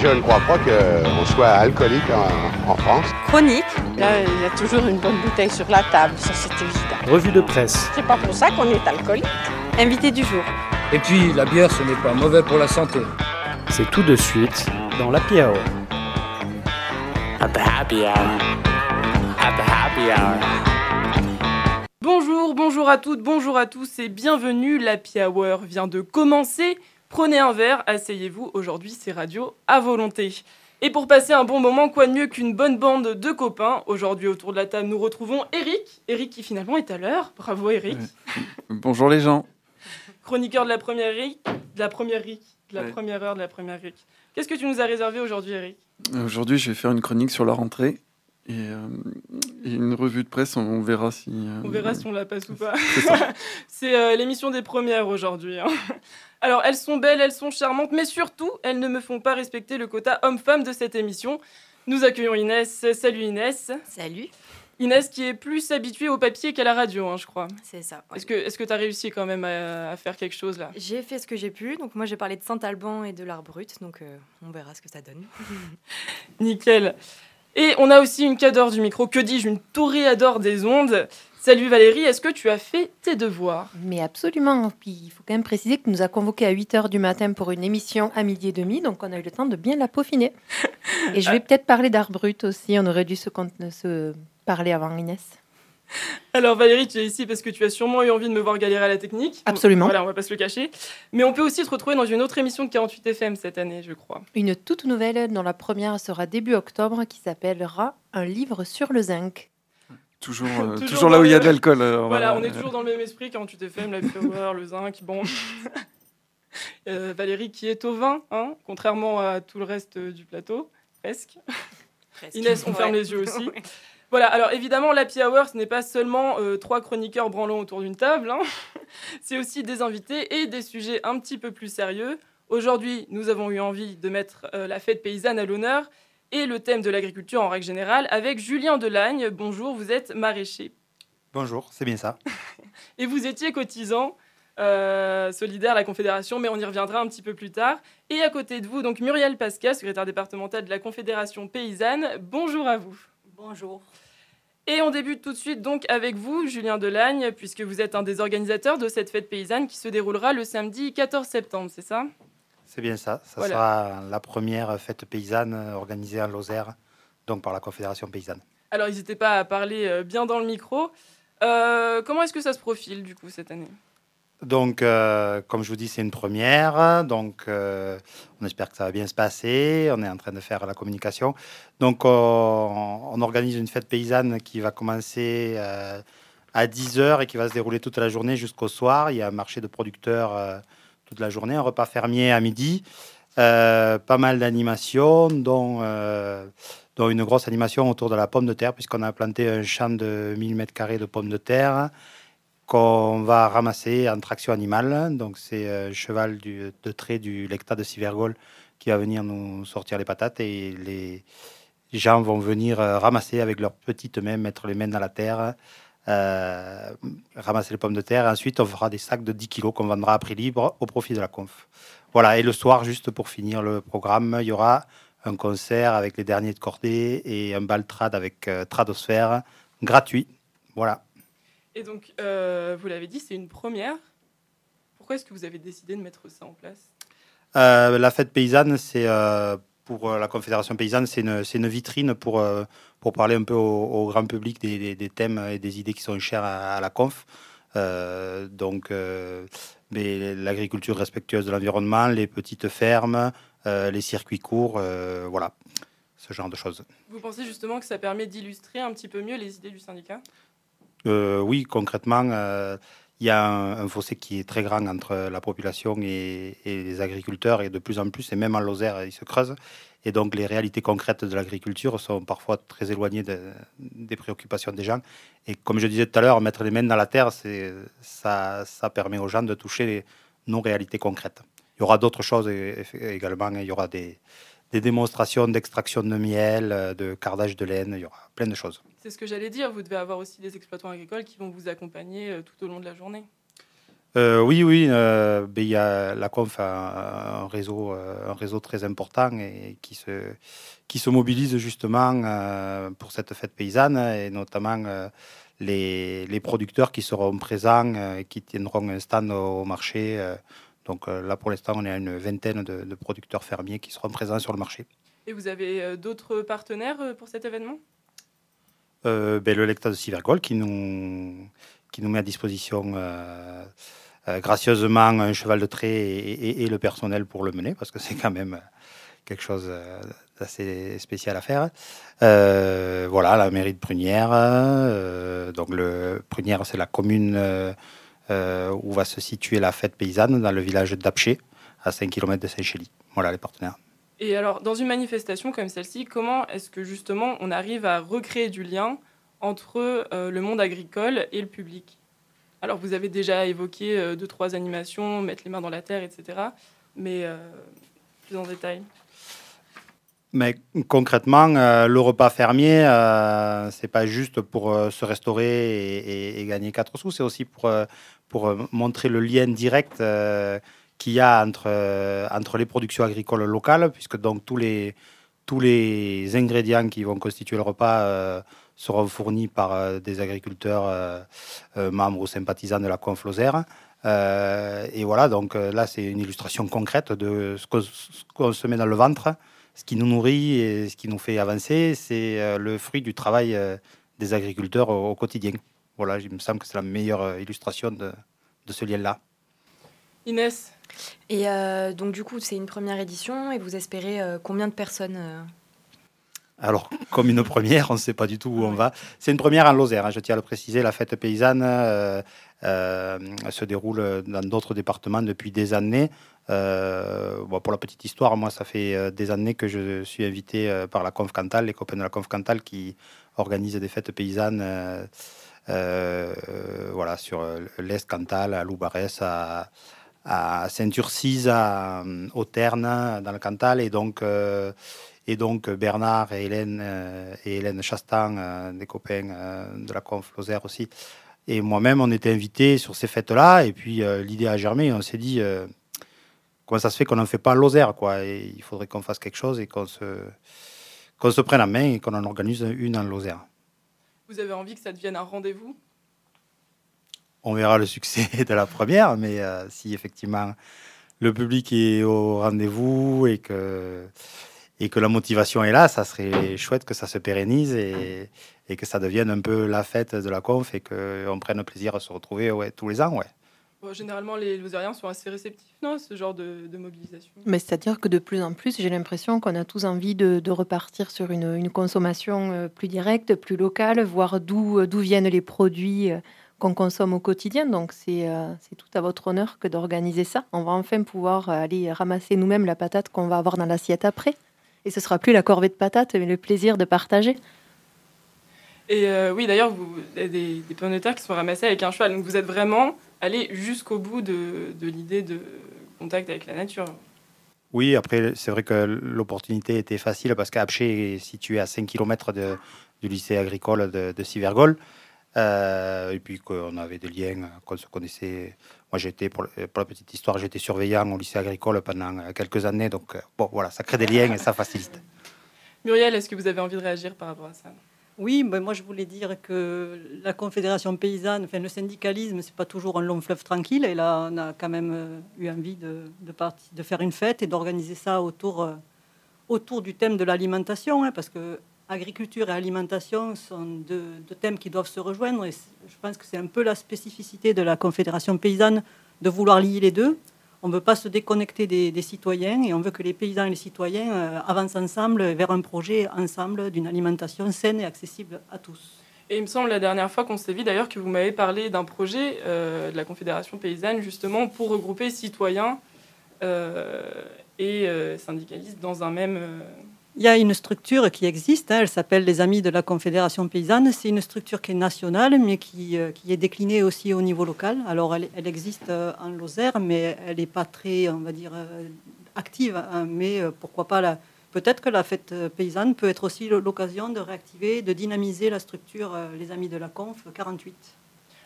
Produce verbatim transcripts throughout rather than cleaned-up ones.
Je ne crois pas qu'on soit alcoolique en, en France. Chronique. Là, il y a toujours une bonne bouteille sur la table, ça c'est évident. Revue de presse. C'est pas pour ça qu'on est alcoolique. Invité du jour. Et puis, la bière, ce n'est pas mauvais pour la santé. C'est tout de suite dans l'Happy Hour. Happy Hour. Happy Hour. Bonjour, bonjour à toutes, bonjour à tous et bienvenue. L'Happy Hour vient de commencer. Prenez un verre, asseyez-vous. Aujourd'hui, c'est radio à volonté. Et pour passer un bon moment, quoi de mieux qu'une bonne bande de copains. Aujourd'hui, autour de la table, nous retrouvons Eric. Eric qui finalement est à l'heure. Bravo Eric. Ouais. Bonjour les gens. Chroniqueur de la première Eric, de la première Eric, de la ouais. première heure de la première Eric. Qu'est-ce que tu nous as réservé aujourd'hui, Eric ? Aujourd'hui, je vais faire une chronique sur la rentrée et, euh, et une revue de presse. On, on verra si. Euh, on verra si on la passe ou pas. C'est, ça. C'est euh, l'émission des premières aujourd'hui. Hein. Alors, elles sont belles, elles sont charmantes, mais surtout, elles ne me font pas respecter le quota homme-femme de cette émission. Nous accueillons Inès. Salut Inès. Salut. Inès qui est plus habituée au papier qu'à la radio, hein, je crois. C'est ça. Ouais. Est-ce que est-ce que tu as réussi quand même à, à faire quelque chose là ? J'ai fait ce que j'ai pu. Donc moi, j'ai parlé de Saint-Alban et de l'art brut. Donc euh, on verra ce que ça donne. Nickel. Et on a aussi une cadre du micro, que dis-je, une toréadore des ondes. Salut Valérie, est-ce que tu as fait tes devoirs ? Mais absolument. Puis il faut quand même préciser que nous a convoqués à huit heures du matin pour une émission à midi et demi, donc on a eu le temps de bien la peaufiner. Et je vais peut-être parler d'art brut aussi, on aurait dû se, se parler avant Inès. Alors Valérie, tu es ici parce que tu as sûrement eu envie de me voir galérer à la technique. Absolument. Voilà, on va pas se le cacher. Mais on peut aussi te retrouver dans une autre émission de quarante-huit F M cette année, je crois. Une toute nouvelle dont la première sera début octobre qui s'appellera « Un livre sur le zinc ». Toujours, euh, toujours, toujours là où il y a de l'alcool. Euh, voilà, va... on est toujours dans le même esprit, quarante-huit F M, la power, le zinc, bon. euh, Valérie qui est au vin, hein, contrairement à tout le reste du plateau, presque. presque. Inès, on ouais. ferme les yeux aussi. ouais. Voilà, alors évidemment, l'Happy Hour, ce n'est pas seulement euh, trois chroniqueurs branlants autour d'une table, hein. C'est aussi des invités et des sujets un petit peu plus sérieux. Aujourd'hui, nous avons eu envie de mettre euh, la fête paysanne à l'honneur et le thème de l'agriculture en règle générale avec Julien Delagne. Bonjour, vous êtes maraîcher. Bonjour, c'est bien ça. Et vous étiez cotisant euh, solidaire à la Confédération, mais on y reviendra un petit peu plus tard. Et à côté de vous, donc Muriel Pascal, secrétaire départementale de la Confédération paysanne. Bonjour à vous. Bonjour. Et on débute tout de suite donc avec vous, Julien Delagne, puisque vous êtes un des organisateurs de cette fête paysanne qui se déroulera le samedi quatorze septembre, c'est ça ? C'est bien ça. Ça voilà. sera la première fête paysanne organisée en Lozère, donc par la Confédération paysanne. Alors, n'hésitez pas à parler bien dans le micro. Euh, comment est-ce que ça se profile, du coup, cette année ? Donc, euh, comme je vous dis, c'est une première. Donc, euh, on espère que ça va bien se passer. On est en train de faire la communication. Donc, on, on organise une fête paysanne qui va commencer euh, à dix heures et qui va se dérouler toute la journée jusqu'au soir. Il y a un marché de producteurs euh, toute la journée, un repas fermier à midi. Euh, pas mal d'animations, dont, euh, dont une grosse animation autour de la pomme de terre, puisqu'on a planté un champ de mille mètres carrés de pommes de terre qu'on va ramasser en traction animale. Donc, c'est un cheval du, de trait du lecta de Sivergol qui va venir nous sortir les patates et les gens vont venir ramasser avec leurs petites mains, mettre les mains dans la terre, euh, ramasser les pommes de terre. Et ensuite, on fera des sacs de dix kilos qu'on vendra à prix libre au profit de la conf. Voilà, et le soir, juste pour finir le programme, il y aura un concert avec les derniers de cordée et un bal trad avec euh, Tradosphère gratuit. Voilà. Et donc, euh, vous l'avez dit, c'est une première. Pourquoi est-ce que vous avez décidé de mettre ça en place ? euh, La fête paysanne, c'est euh, pour la Confédération paysanne, c'est une, c'est une vitrine pour, euh, pour parler un peu au, au grand public des, des, des thèmes et des idées qui sont chères à, à la conf. Euh, donc, euh, mais l'agriculture respectueuse de l'environnement, les petites fermes, euh, les circuits courts, euh, voilà, ce genre de choses. Vous pensez justement que ça permet d'illustrer un petit peu mieux les idées du syndicat ? Euh, oui, concrètement, euh, il y a un, un fossé qui est très grand entre la population et, et les agriculteurs, et de plus en plus, et même en Lozère, il se creuse. Et donc, les réalités concrètes de l'agriculture sont parfois très éloignées de, des préoccupations des gens. Et comme je disais tout à l'heure, mettre les mains dans la terre, c'est, ça, ça permet aux gens de toucher les, nos réalités concrètes. Il y aura d'autres choses également. Il y aura des, des démonstrations d'extraction de miel, de cardage de laine, il y aura plein de choses. C'est ce que j'allais dire, vous devez avoir aussi des exploitants agricoles qui vont vous accompagner tout au long de la journée. Euh, oui, oui. Euh, ben, y a, la Conf a un réseau, euh, un réseau très important et qui se, qui se mobilise justement euh, pour cette fête paysanne et notamment euh, les, les producteurs qui seront présents euh, et qui tiendront un stand au marché. Euh, donc euh, là, pour l'instant, on est à une vingtaine de, de producteurs fermiers qui seront présents sur le marché. Et vous avez euh, d'autres partenaires euh, pour cet événement? euh, ben, Le lecteur de Civergol qui nous, qui nous met à disposition euh, euh, gracieusement un cheval de trait et, et, et le personnel pour le mener, parce que c'est quand même quelque chose d'assez spécial à faire. Euh, voilà, la mairie de Prunières. Euh, donc le Prunières, c'est la commune euh, euh, où va se situer la fête paysanne, dans le village d'Apché, à cinq kilomètres de Saint-Chély. Voilà les partenaires. Et alors, dans une manifestation comme celle-ci, comment est-ce que justement on arrive à recréer du lien entre euh, le monde agricole et le public? Alors, vous avez déjà évoqué euh, deux, trois animations, mettre les mains dans la terre, et cetera. Mais euh, plus en détail. Mais concrètement, euh, le repas fermier, euh, c'est pas juste pour euh, se restaurer et, et, et gagner quatre sous, c'est aussi pour, euh, pour montrer le lien direct euh, qu'il y a entre, euh, entre les productions agricoles locales, puisque donc tous les, tous les ingrédients qui vont constituer le repas euh, seront fournis par euh, des agriculteurs euh, euh, membres ou sympathisants de la Conf Lozère. Euh, et voilà, donc euh, là, c'est une illustration concrète de ce qu'on, ce qu'on se met dans le ventre. Ce qui nous nourrit et ce qui nous fait avancer, c'est euh, le fruit du travail euh, des agriculteurs au, au quotidien. Voilà, il me semble que c'est la meilleure euh, illustration de, de ce lien-là. Inès? Et euh, donc du coup, c'est une première édition et vous espérez euh, combien de personnes euh... Alors, comme une première, on ne sait pas du tout où on va. C'est une première en Lozère, hein, je tiens à le préciser. La fête paysanne euh, euh, se déroule dans d'autres départements depuis des années. Euh, bon, pour la petite histoire, moi, ça fait euh, des années que je suis invité euh, par la Conf Cantal, les copains de la Conf Cantal qui organisent des fêtes paysannes euh, euh, voilà, sur l'Est Cantal, à Loubarès, à, à Saint-Urcise, à, au Terne, dans le Cantal. Et donc, euh, et donc Bernard et Hélène, euh, et Hélène Chastan, euh, des copains euh, de la Conf Lozère aussi, et moi-même, on était invités sur ces fêtes-là. Et puis, euh, l'idée a germé. On s'est dit... Euh, Comment ça se fait qu'on n'en fait pas à Lozère, quoi, et il faudrait qu'on fasse quelque chose et qu'on se, qu'on se prenne en main et qu'on en organise une en Lozère. Vous avez envie que ça devienne un rendez-vous? On verra le succès de la première, mais euh, si effectivement le public est au rendez-vous et que, et que la motivation est là, ça serait chouette que ça se pérennise et, et que ça devienne un peu la fête de la Conf et qu'on prenne plaisir à se retrouver ouais, tous les ans, ouais. Bon, généralement, les Lozériens sont assez réceptifs, non, à ce genre de, de mobilisation. Mais c'est-à-dire que de plus en plus, j'ai l'impression qu'on a tous envie de, de repartir sur une, une consommation plus directe, plus locale, voir d'où, d'où viennent les produits qu'on consomme au quotidien. Donc c'est, euh, c'est tout à votre honneur que d'organiser ça. On va enfin pouvoir aller ramasser nous-mêmes la patate qu'on va avoir dans l'assiette après. Et ce sera plus la corvée de patates, mais le plaisir de partager. Et euh, oui, d'ailleurs, vous avez des, des pommes de terre qui sont ramassées avec un cheval. Donc vous êtes vraiment allé jusqu'au bout de, de l'idée de contact avec la nature. Oui, après, c'est vrai que l'opportunité était facile parce qu'Apché est situé à cinq kilomètres de, du lycée agricole de, de Civergol. Euh, et puis qu'on avait des liens, qu'on se connaissait. Moi, j'étais, pour, pour la petite histoire, j'étais surveillant au lycée agricole pendant quelques années. Donc, bon, voilà, ça crée des liens et ça facilite. Muriel, est-ce que vous avez envie de réagir par rapport à ça? Oui, ben moi je voulais dire que la Confédération paysanne, enfin le syndicalisme, c'est pas toujours un long fleuve tranquille. Et là, on a quand même eu envie de, de, partir, de faire une fête et d'organiser ça autour, euh, autour du thème de l'alimentation, hein, parce que agriculture et alimentation sont deux, deux thèmes qui doivent se rejoindre. Et je pense que c'est un peu la spécificité de la Confédération paysanne de vouloir lier les deux. On ne veut pas se déconnecter des, des citoyens et on veut que les paysans et les citoyens euh, avancent ensemble vers un projet ensemble d'une alimentation saine et accessible à tous. Et il me semble la dernière fois qu'on s'est vu d'ailleurs que vous m'avez parlé d'un projet euh, de la Confédération paysanne justement pour regrouper citoyens euh, et euh, syndicalistes dans un même... Euh... Il y a une structure qui existe, hein, elle s'appelle les Amis de la Confédération paysanne. C'est une structure qui est nationale, mais qui, euh, qui est déclinée aussi au niveau local. Alors, elle, elle existe euh, en Lozère, mais elle n'est pas très, on va dire, euh, active. Hein, mais euh, pourquoi pas la... Peut-être que la fête paysanne peut être aussi l'occasion de réactiver, de dynamiser la structure euh, les Amis de la Conf quarante-huit.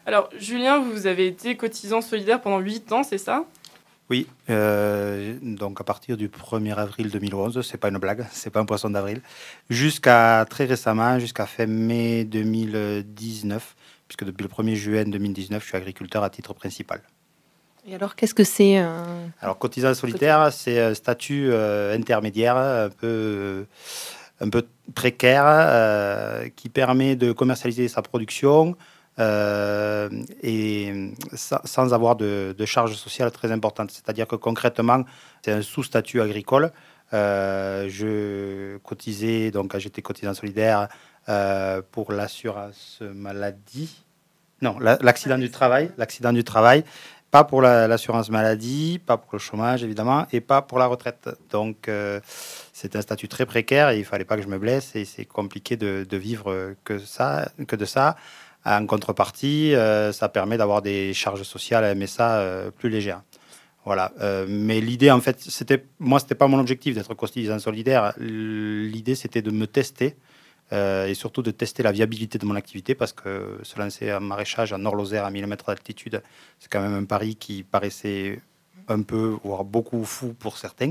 Alors, Julien, vous avez été cotisant solidaire pendant huit ans, c'est ça ? Oui, euh, donc à partir du premier avril deux mille onze, c'est pas une blague, c'est pas un poisson d'avril, jusqu'à très récemment, jusqu'à fin mai deux mille dix-neuf, puisque depuis le premier juin deux mille dix-neuf, je suis agriculteur à titre principal. Et alors, qu'est-ce que c'est un... Alors, cotisant solidaire, c'est un statut euh, intermédiaire, un peu, euh, un peu précaire, euh, qui permet de commercialiser sa production, Euh, et sans, sans avoir de, de charges sociales très importantes. C'est-à-dire que concrètement, c'est un sous-statut agricole. Euh, je cotisais, donc j'étais cotisant solidaire euh, pour l'assurance maladie. Non, la, l'accident du travail, l'accident du travail, pas pour la, l'assurance maladie, pas pour le chômage évidemment, et pas pour la retraite. Donc euh, c'est un statut très précaire et il fallait pas que je me blesse et c'est compliqué de, de vivre que ça, que de ça. En contrepartie, euh, ça permet d'avoir des charges sociales à M S A euh, plus légères. Voilà. Euh, mais l'idée, en fait, c'était, moi, c'était pas mon objectif d'être cotisant solidaire. L'idée, c'était de me tester euh, et surtout de tester la viabilité de mon activité parce que se lancer en maraîchage en Nord-Lozère à mille mètres d'altitude, c'est quand même un pari qui paraissait un peu, voire beaucoup fou pour certains.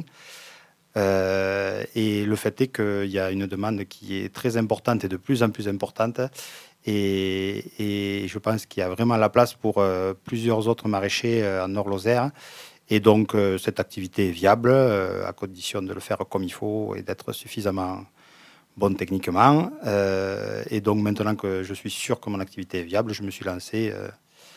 Euh, et le fait est qu'il y a une demande qui est très importante et de plus en plus importante. Et, et je pense qu'il y a vraiment la place pour euh, plusieurs autres maraîchers euh, en Nord-Lozère. Et donc, euh, cette activité est viable, euh, à condition de le faire comme il faut et d'être suffisamment bon techniquement. Euh, et donc, maintenant que je suis sûr que mon activité est viable, je me suis lancé euh,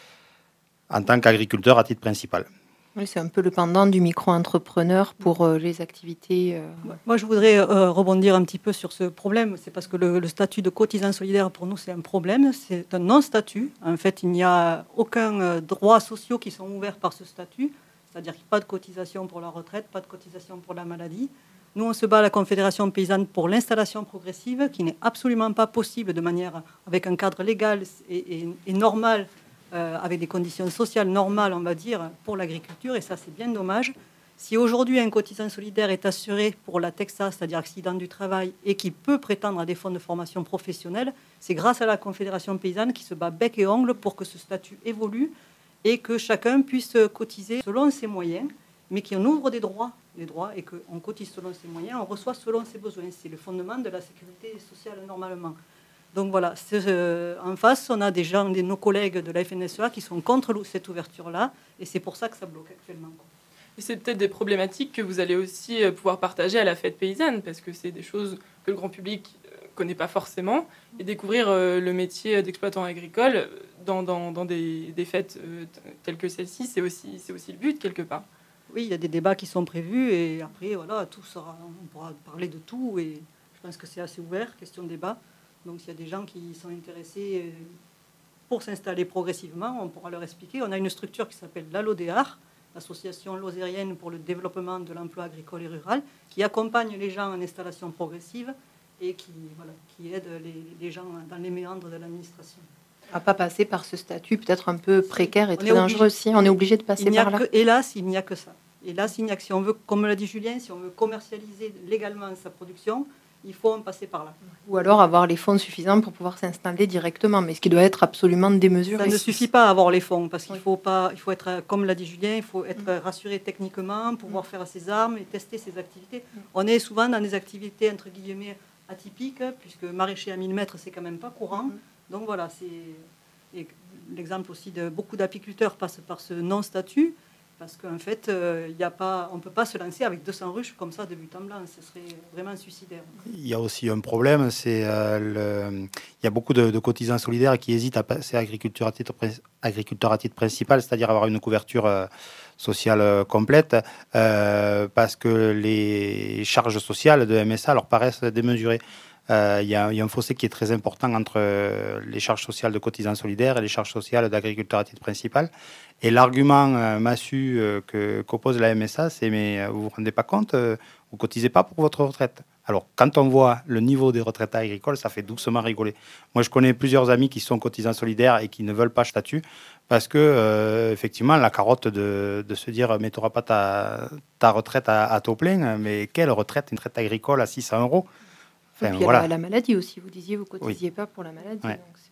en tant qu'agriculteur à titre principal. Oui, c'est un peu le pendant du micro-entrepreneur pour euh, les activités. Euh... Moi, je voudrais euh, rebondir un petit peu sur ce problème. C'est parce que le, le statut de cotisant solidaire, pour nous, c'est un problème. C'est un non-statut. En fait, il n'y a aucun euh, droit sociaux qui sont ouverts par ce statut. C'est-à-dire qu'il n'y a pas de cotisation pour la retraite, pas de cotisation pour la maladie. Nous, on se bat à la Confédération paysanne pour l'installation progressive, qui n'est absolument pas possible de manière avec un cadre légal et, et, et normal, Euh, avec des conditions sociales normales, on va dire, pour l'agriculture, et ça, c'est bien dommage. Si aujourd'hui un cotisant solidaire est assuré pour la Texas, c'est-à-dire accident du travail, et qui peut prétendre à des fonds de formation professionnelle, c'est grâce à la Confédération paysanne qui se bat bec et ongle pour que ce statut évolue et que chacun puisse cotiser selon ses moyens, mais qu'on ouvre des droits, des droits et qu'on cotise selon ses moyens, on reçoit selon ses besoins. C'est le fondement de la sécurité sociale normalement. Donc voilà, euh, en face, on a des gens, des, nos collègues de la F N S E A qui sont contre cette ouverture-là, et c'est pour ça que ça bloque actuellement. Et c'est peut-être des problématiques que vous allez aussi pouvoir partager à la fête paysanne, parce que c'est des choses que le grand public ne connaît pas forcément, et découvrir euh, le métier d'exploitant agricole dans, dans, dans des, des fêtes euh, telles que celle-ci, c'est aussi, c'est aussi le but, quelque part. Oui, il y a des débats qui sont prévus, et après, voilà, tout sera, on pourra parler de tout, et je pense que c'est assez ouvert, question de débat. Donc, s'il y a des gens qui sont intéressés pour s'installer progressivement, on pourra leur expliquer. On a une structure qui s'appelle l'ALODEAR, l'Association lozérienne pour le développement de l'emploi agricole et rural, qui accompagne les gens en installation progressive et qui, voilà, qui aide les, les gens dans les méandres de l'administration. On ne va pas passer par ce statut peut-être un peu précaire et très dangereux aussi. On est obligé de passer par là. Que, hélas, il n'y a que ça. Hélas, il n'y a que, si on veut, comme l'a dit Julien, si on veut commercialiser légalement sa production, il faut en passer par là. Ou alors avoir les fonds suffisants pour pouvoir s'installer directement, mais ce qui doit être absolument démesuré. Ça ne suffit pas à avoir les fonds, parce qu'il faut pas, il faut être, comme l'a dit Julien, il faut être rassuré techniquement, pouvoir faire ses armes et tester ses activités. On est souvent dans des activités, entre guillemets, atypiques, puisque maraîcher à mille mètres, c'est quand même pas courant. Donc voilà, c'est et l'exemple aussi de beaucoup d'apiculteurs passe par ce non-statut, parce qu'en fait, euh, y a pas, on ne peut pas se lancer avec deux cents ruches comme ça de but en blanc. Ce serait vraiment suicidaire. Il y a aussi un problème, c'est euh, le... il y a beaucoup de, de cotisants solidaires qui hésitent à passer agriculteur à titre, agriculteur à titre principal, c'est-à-dire avoir une couverture euh, sociale euh, complète, euh, parce que les charges sociales de M S A leur paraissent démesurées. Euh, il y, y a un fossé qui est très important entre euh, les charges sociales de cotisants solidaires et les charges sociales d'agriculteurs à titre principal. Et l'argument euh, massu euh, que, qu'oppose la M S A, c'est « mais vous vous rendez pas compte, euh, vous cotisez pas pour votre retraite ». Alors, quand on voit le niveau des retraites agricoles, ça fait doucement rigoler. Moi, je connais plusieurs amis qui sont cotisants solidaires et qui ne veulent pas statut parce que, euh, effectivement, la carotte de, de se dire « mais tu n'auras pas ta, ta retraite à, à taux plein », mais quelle retraite, une retraite agricole à six cents euros. Enfin, et puis voilà. la, la maladie aussi, vous disiez, vous ne cotisiez oui. pas pour la maladie. Ouais. Donc c'est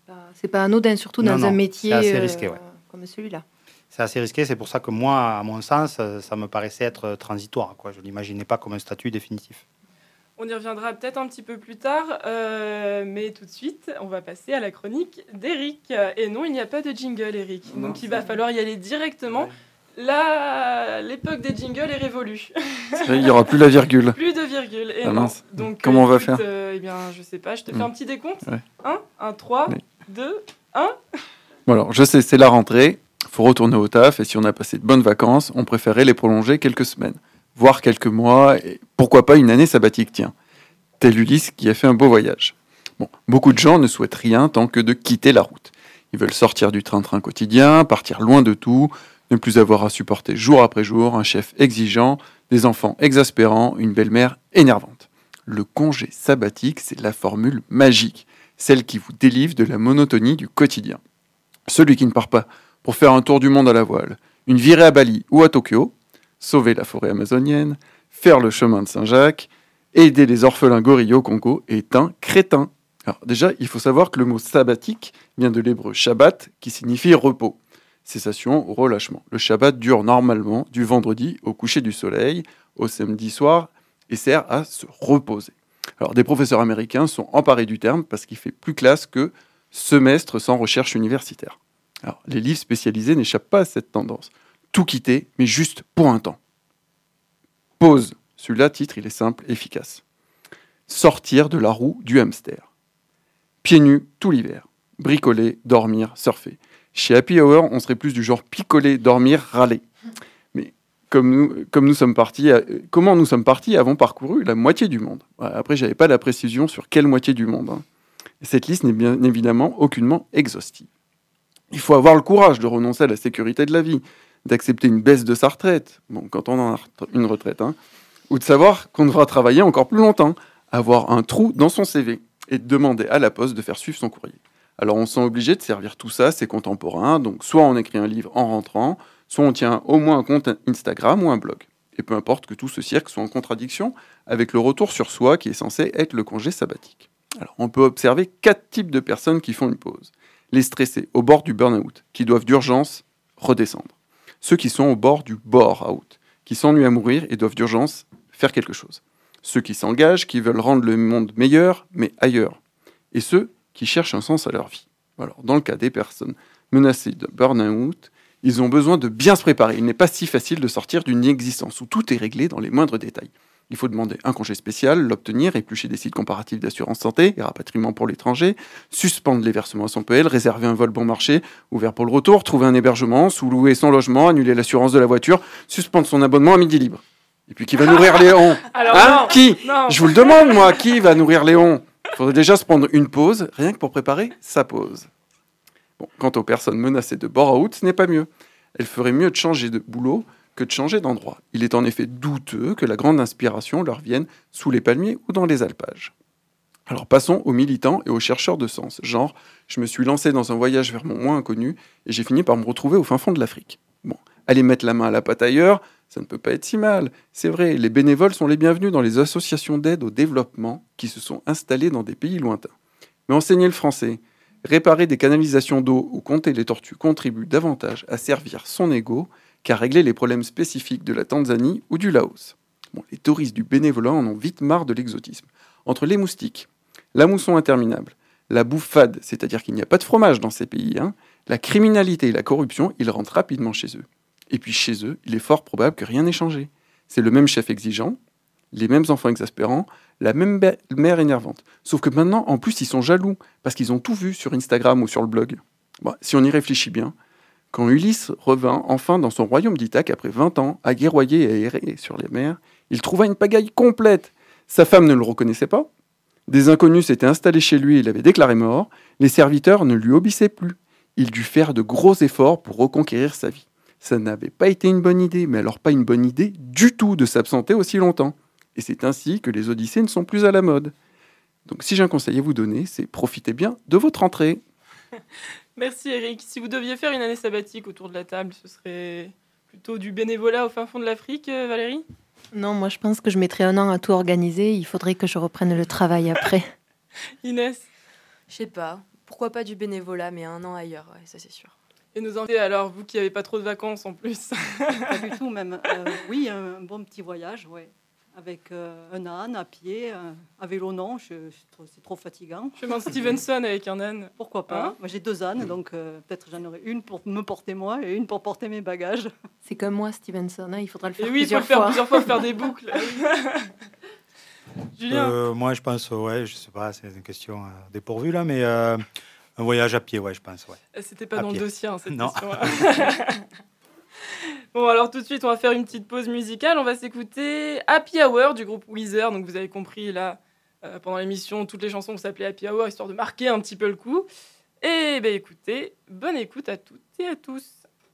pas, c'est pas anodin, surtout Non, dans non, un métier c'est assez risqué, euh, ouais. comme celui-là. C'est assez risqué, c'est pour ça que moi, à mon sens, ça me paraissait être transitoire, quoi. Je ne l'imaginais pas comme un statut définitif. On y reviendra peut-être un petit peu plus tard, euh, mais tout de suite, on va passer à la chronique d'Éric. Et non, il n'y a pas de jingle, Éric. Non, Donc il va falloir y aller directement. Là, l'époque des jingles est révolue. Il n'y aura plus la virgule. Plus de virgule. Et Ah non. mince. Donc, comment euh, on va écoute, faire euh, Eh bien, je sais pas. Je te fais Mm. un petit décompte. Ouais. un, un, trois, Oui. deux, un. Bon alors, je sais, c'est la rentrée, il faut retourner au taf, et si on a passé de bonnes vacances, on préférait les prolonger quelques semaines, voire quelques mois, et pourquoi pas une année sabbatique, tiens. Tel Ulysse qui a fait un beau voyage. Bon, beaucoup de gens ne souhaitent rien tant que de quitter la route. Ils veulent sortir du train-train quotidien, partir loin de tout, ne plus avoir à supporter jour après jour un chef exigeant, des enfants exaspérants, une belle-mère énervante. Le congé sabbatique, c'est la formule magique, celle qui vous délivre de la monotonie du quotidien. Celui qui ne part pas pour faire un tour du monde à la voile, une virée à Bali ou à Tokyo, sauver la forêt amazonienne, faire le chemin de Saint-Jacques, aider les orphelins gorilles au Congo est un crétin. Alors déjà, il faut savoir que le mot sabbatique vient de l'hébreu Shabbat, qui signifie repos, cessation ou relâchement. Le Shabbat dure normalement du vendredi au coucher du soleil au samedi soir et sert à se reposer. Alors des professeurs américains sont emparés du terme parce qu'il fait plus classe que semestre sans recherche universitaire. Alors les livres spécialisés n'échappent pas à cette tendance. Tout quitter, mais juste pour un temps. Pause. Celui-là, titre, il est simple, efficace. Sortir de la roue du hamster. Pieds nus tout l'hiver. Bricoler, dormir, surfer. Chez Happy Hour, on serait plus du genre picoler, dormir, râler. Mais comme nous, comme nous sommes partis, comment nous sommes partis avons parcouru la moitié du monde. Après, j'avais pas la précision sur quelle moitié du monde. Hein. Cette liste n'est bien évidemment aucunement exhaustive. Il faut avoir le courage de renoncer à la sécurité de la vie, d'accepter une baisse de sa retraite, bon, quand on a une retraite, hein, ou de savoir qu'on devra travailler encore plus longtemps, avoir un trou dans son C V et de demander à la poste de faire suivre son courrier. Alors on se sent obligé de servir tout ça, ses contemporains, donc soit on écrit un livre en rentrant, soit on tient au moins un compte Instagram ou un blog. Et peu importe que tout ce cirque soit en contradiction avec le retour sur soi qui est censé être le congé sabbatique. Alors on peut observer quatre types de personnes qui font une pause. Les stressés, au bord du burn-out, qui doivent d'urgence redescendre. Ceux qui sont au bord du bore-out, qui s'ennuient à mourir et doivent d'urgence faire quelque chose. Ceux qui s'engagent, qui veulent rendre le monde meilleur, mais ailleurs. Et ceux qui cherchent un sens à leur vie. Alors, dans le cas des personnes menacées de burn-out, ils ont besoin de bien se préparer. Il n'est pas si facile de sortir d'une existence où tout est réglé dans les moindres détails. Il faut demander un congé spécial, l'obtenir, éplucher des sites comparatifs d'assurance santé et rapatriement pour l'étranger, suspendre les versements à son P L, réserver un vol bon marché, ouvert pour le retour, trouver un hébergement, sous-louer son logement, annuler l'assurance de la voiture, suspendre son abonnement à Midi Libre. Et puis qui va nourrir Léon Alors, hein non, Qui non. Je vous le demande, moi, qui va nourrir Léon? Il faudrait déjà se prendre une pause, rien que pour préparer sa pause. Bon, quant aux personnes menacées de bore-out, ce n'est pas mieux. Elles feraient mieux de changer de boulot que de changer d'endroit. Il est en effet douteux que la grande inspiration leur vienne sous les palmiers ou dans les alpages. Alors passons aux militants et aux chercheurs de sens, genre je me suis lancé dans un voyage vers mon moi inconnu et j'ai fini par me retrouver au fin fond de l'Afrique. Bon, aller mettre la main à la pâte ailleurs, ça ne peut pas être si mal. C'est vrai, les bénévoles sont les bienvenus dans les associations d'aide au développement qui se sont installées dans des pays lointains. Mais enseigner le français, réparer des canalisations d'eau ou compter les tortues contribue davantage à servir son ego qu'à régler les problèmes spécifiques de la Tanzanie ou du Laos. Bon, les touristes du bénévolat en ont vite marre de l'exotisme. Entre les moustiques, la mousson interminable, la bouffe fade, c'est-à-dire qu'il n'y a pas de fromage dans ces pays, hein, la criminalité et la corruption, ils rentrent rapidement chez eux. Et puis chez eux, il est fort probable que rien n'ait changé. C'est le même chef exigeant, les mêmes enfants exaspérants, la même mère énervante. Sauf que maintenant, en plus, ils sont jaloux, parce qu'ils ont tout vu sur Instagram ou sur le blog. Bon, si on y réfléchit bien, quand Ulysse revint enfin dans son royaume d'Ithaque après vingt ans, à guerroyer et à errer sur les mers, il trouva une pagaille complète. Sa femme ne le reconnaissait pas. Des inconnus s'étaient installés chez lui et l'avaient déclaré mort. Les serviteurs ne lui obéissaient plus. Il dut faire de gros efforts pour reconquérir sa vie. Ça n'avait pas été une bonne idée, mais alors pas une bonne idée du tout de s'absenter aussi longtemps. Et c'est ainsi que les odyssées ne sont plus à la mode. Donc si j'ai un conseil à vous donner, c'est profitez bien de votre entrée. Merci Eric. Si vous deviez faire une année sabbatique autour de la table, ce serait plutôt du bénévolat au fin fond de l'Afrique, euh, Valérie? Non, moi je pense que je mettrais un an à tout organiser. Il faudrait que je reprenne le travail après. Inès? Je sais pas. pourquoi pas du bénévolat, mais un an ailleurs, ouais, ça c'est sûr. Et nos invités, alors, vous qui n'avez pas trop de vacances en plus. Pas du tout même. Euh, oui, un bon petit voyage, ouais. Avec euh, un âne à pied, euh, à vélo non, je, je, c'est trop fatigant. Chemin Stevenson avec un âne. Pourquoi pas. Hein? Moi j'ai deux ânes, donc euh, peut-être j'en aurai une pour me porter moi et une pour porter mes bagages. C'est comme moi Stevenson, hein, il faudra le faire et oui, plusieurs il faut le fois. faire plusieurs fois, faire des boucles. Julien euh, Moi je pense, ouais, je sais pas, c'est une question euh, dépourvue là, mais euh, un voyage à pied, ouais, je pense. Ouais. C'était pas à dans pied. le dossier, hein, cette non. question. Bon, alors tout de suite, on va faire une petite pause musicale. On va s'écouter Happy Hour du groupe Weezer. Donc vous avez compris, là, euh, pendant l'émission, toutes les chansons s'appelaient Happy Hour, histoire de marquer un petit peu le coup. Et ben écoutez, bonne écoute à toutes et à tous.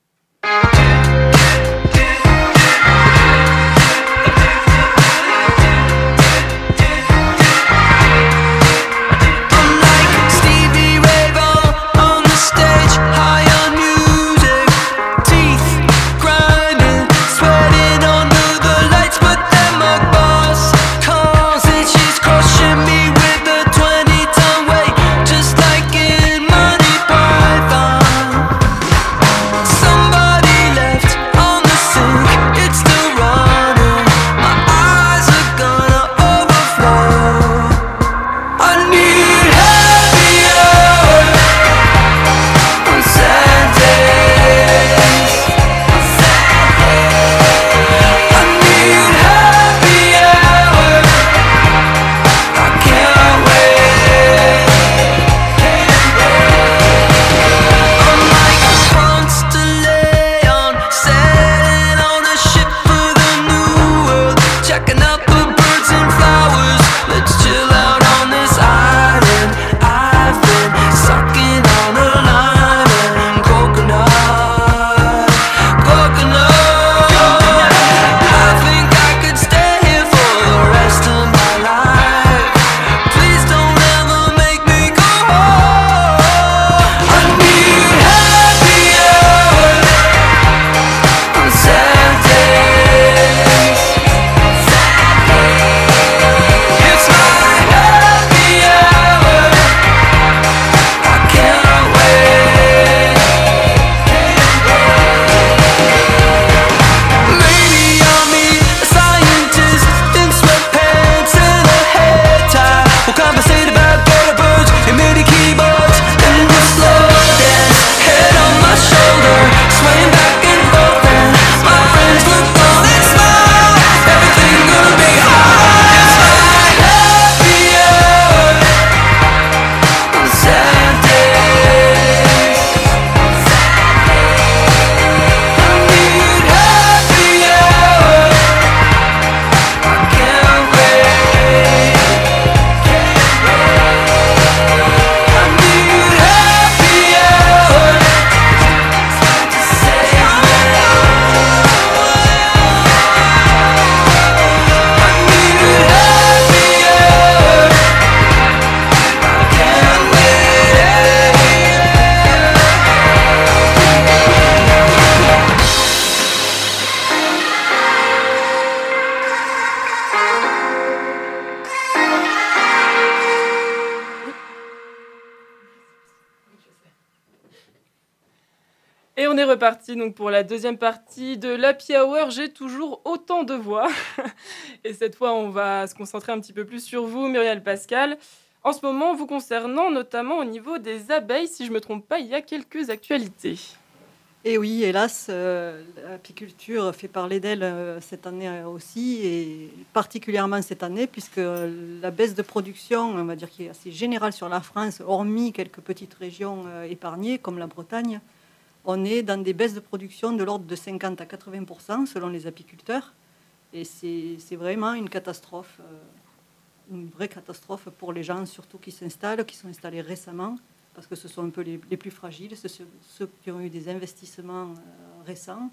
Et on est reparti donc pour la deuxième partie de l'Happy Hour. J'ai toujours autant de voix. Et cette fois, on va se concentrer un petit peu plus sur vous, Muriel Pascal. En ce moment, vous concernant notamment au niveau des abeilles, si je ne me trompe pas, il y a quelques actualités. Et oui, hélas, euh, l'apiculture fait parler d'elle euh, cette année aussi, et particulièrement cette année, puisque la baisse de production, on va dire, qui est assez générale sur la France, hormis quelques petites régions euh, épargnées, comme la Bretagne, on est dans des baisses de production de l'ordre de cinquante à quatre-vingts pour cent selon les apiculteurs. Et c'est, c'est vraiment une catastrophe, euh, une vraie catastrophe pour les gens, surtout qui s'installent, qui sont installés récemment, parce que ce sont un peu les, les plus fragiles, ceux, ceux qui ont eu des investissements euh, récents.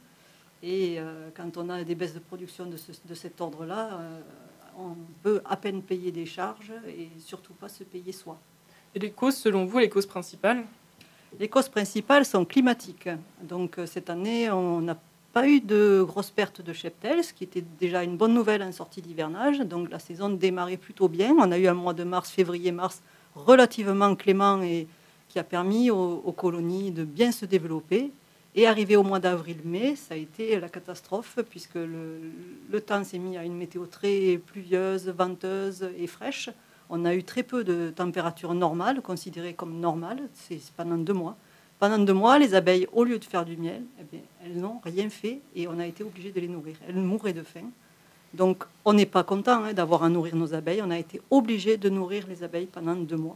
Et euh, quand on a des baisses de production de, ce, de cet ordre-là, euh, on peut à peine payer des charges et surtout pas se payer soi. Et les causes, selon vous, les causes principales ? Les causes principales sont climatiques. Donc cette année, on n'a pas eu de grosses pertes de cheptels, ce qui était déjà une bonne nouvelle en sortie d'hivernage. Donc la saison démarrait plutôt bien. On a eu un mois de mars, février-mars relativement clément et, qui a permis aux, aux colonies de bien se développer. Et arrivé au mois d'avril-mai, ça a été la catastrophe, puisque le, le temps s'est mis à une météo très pluvieuse, venteuse et fraîche. On a eu très peu de température normale, considérée comme normale, c'est pendant deux mois. Pendant deux mois, les abeilles, au lieu de faire du miel, eh bien, elles n'ont rien fait et on a été obligé de les nourrir. Elles mouraient de faim. Donc, on n'est pas content hein, d'avoir à nourrir nos abeilles. On a été obligé de nourrir les abeilles pendant deux mois.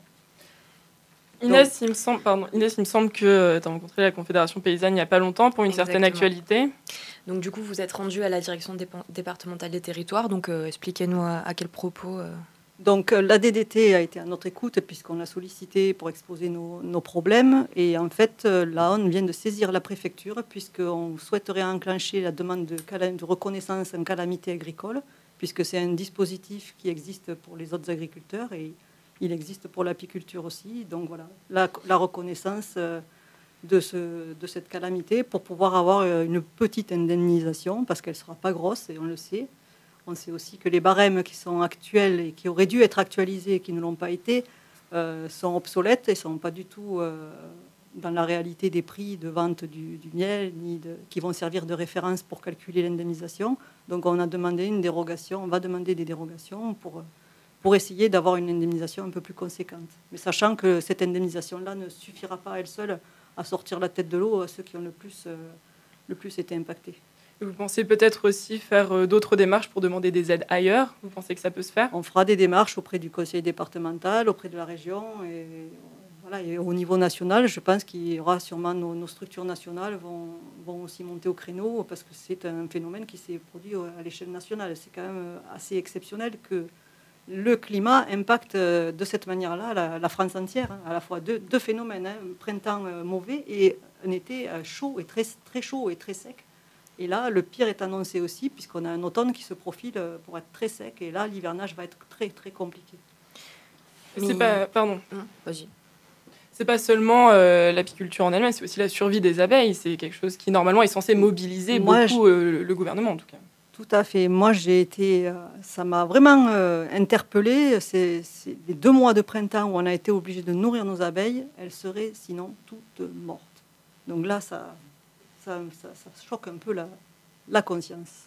Inès, Donc, il me semble, pardon, Inès, il me semble que tu as rencontré la Confédération paysanne il n'y a pas longtemps pour une Exactement. certaine actualité. Donc du coup, vous êtes rendu à la direction dépa- départementale des territoires. Donc euh, expliquez-nous à, à quel propos. Euh... Donc la D D T a été à notre écoute puisqu'on l'a sollicité pour exposer nos, nos problèmes. Et en fait, là, on vient de saisir la préfecture puisqu'on souhaiterait enclencher la demande de, cala- de reconnaissance en calamité agricole, puisque c'est un dispositif qui existe pour les autres agriculteurs et il existe pour l'apiculture aussi. Donc voilà, la, la reconnaissance de, ce, de cette calamité pour pouvoir avoir une petite indemnisation, parce qu'elle ne sera pas grosse, et on le sait. On sait aussi que les barèmes qui sont actuels et qui auraient dû être actualisés et qui ne l'ont pas été, euh, sont obsolètes et ne sont pas du tout euh, dans la réalité des prix de vente du, du miel, ni de, qui vont servir de référence pour calculer l'indemnisation. Donc on a demandé une dérogation, on va demander des dérogations pour... pour essayer d'avoir une indemnisation un peu plus conséquente. Mais sachant que cette indemnisation-là ne suffira pas à elle seule à sortir la tête de l'eau à ceux qui ont le plus, euh, le plus été impactés. Et vous pensez peut-être aussi faire euh, d'autres démarches pour demander des aides ailleurs? Vous pensez que ça peut se faire? On fera des démarches auprès du conseil départemental, auprès de la région. Et, voilà, et au niveau national, je pense qu'il y aura sûrement nos, nos structures nationales vont, vont aussi monter au créneau, parce que c'est un phénomène qui s'est produit à l'échelle nationale. C'est quand même assez exceptionnel que le climat impacte de cette manière-là la, la France entière, hein, à la fois deux, deux phénomènes, hein, un printemps mauvais et un été chaud et très, très chaud et très sec. Et là, le pire est annoncé aussi, puisqu'on a un automne qui se profile pour être très sec. Et là, l'hivernage va être très, très compliqué. Mais... C'est pas... Pardon. Hum, vas-y. C'est pas seulement euh, l'apiculture en elle-même, c'est aussi la survie des abeilles. C'est quelque chose qui, normalement, est censé mobiliser Moi, beaucoup je... euh, le gouvernement, en tout cas. Tout à fait. Moi, j'ai été, euh, ça m'a vraiment euh, interpellée. C'est, c'est les deux mois de printemps où on a été obligé de nourrir nos abeilles. Elles seraient sinon toutes mortes. Donc là, ça, ça, ça, ça choque un peu la, la conscience.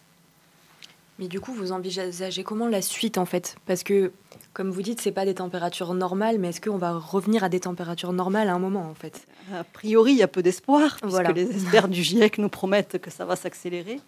Mais du coup, vous envisagez comment la suite, en fait? Parce que, comme vous dites, c'est pas des températures normales, mais est-ce qu'on va revenir à des températures normales à un moment, en fait? A priori, il y a peu d'espoir, puisque voilà. les experts du GIEC nous promettent que ça va s'accélérer.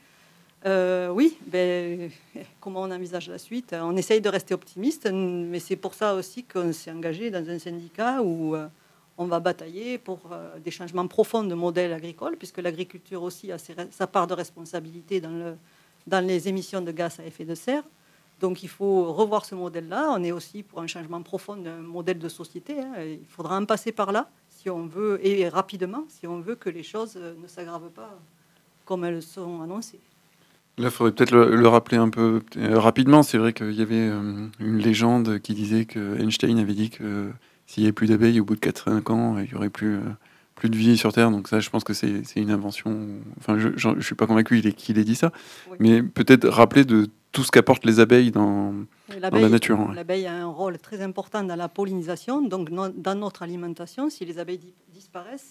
Euh, oui, ben, comment on envisage la suite? On essaye de rester optimiste, mais c'est pour ça aussi qu'on s'est engagé dans un syndicat où euh, on va batailler pour euh, des changements profonds de modèle agricole, puisque l'agriculture aussi a ses, sa part de responsabilité dans, le, dans les émissions de gaz à effet de serre. Donc il faut revoir ce modèle-là. On est aussi pour un changement profond d'un modèle de société. Hein. Il faudra en passer par là, si on veut, et rapidement, si on veut que les choses ne s'aggravent pas comme elles sont annoncées. Là, il faudrait peut-être le, le rappeler un peu euh, rapidement. C'est vrai qu'il y avait euh, une légende qui disait que Einstein avait dit que euh, s'il n'y avait plus d'abeilles au bout de quatre à cinq ans, il n'y aurait plus, euh, plus de vie sur Terre. Donc ça, je pense que c'est, c'est une invention. Enfin, je ne suis pas convaincu qu'il ait, qu'il ait dit ça. Oui. Mais peut-être rappeler de tout ce qu'apportent les abeilles dans, dans la nature. Ouais. L'abeille a un rôle très important dans la pollinisation, donc no, dans notre alimentation. Si les abeilles di- disparaissent,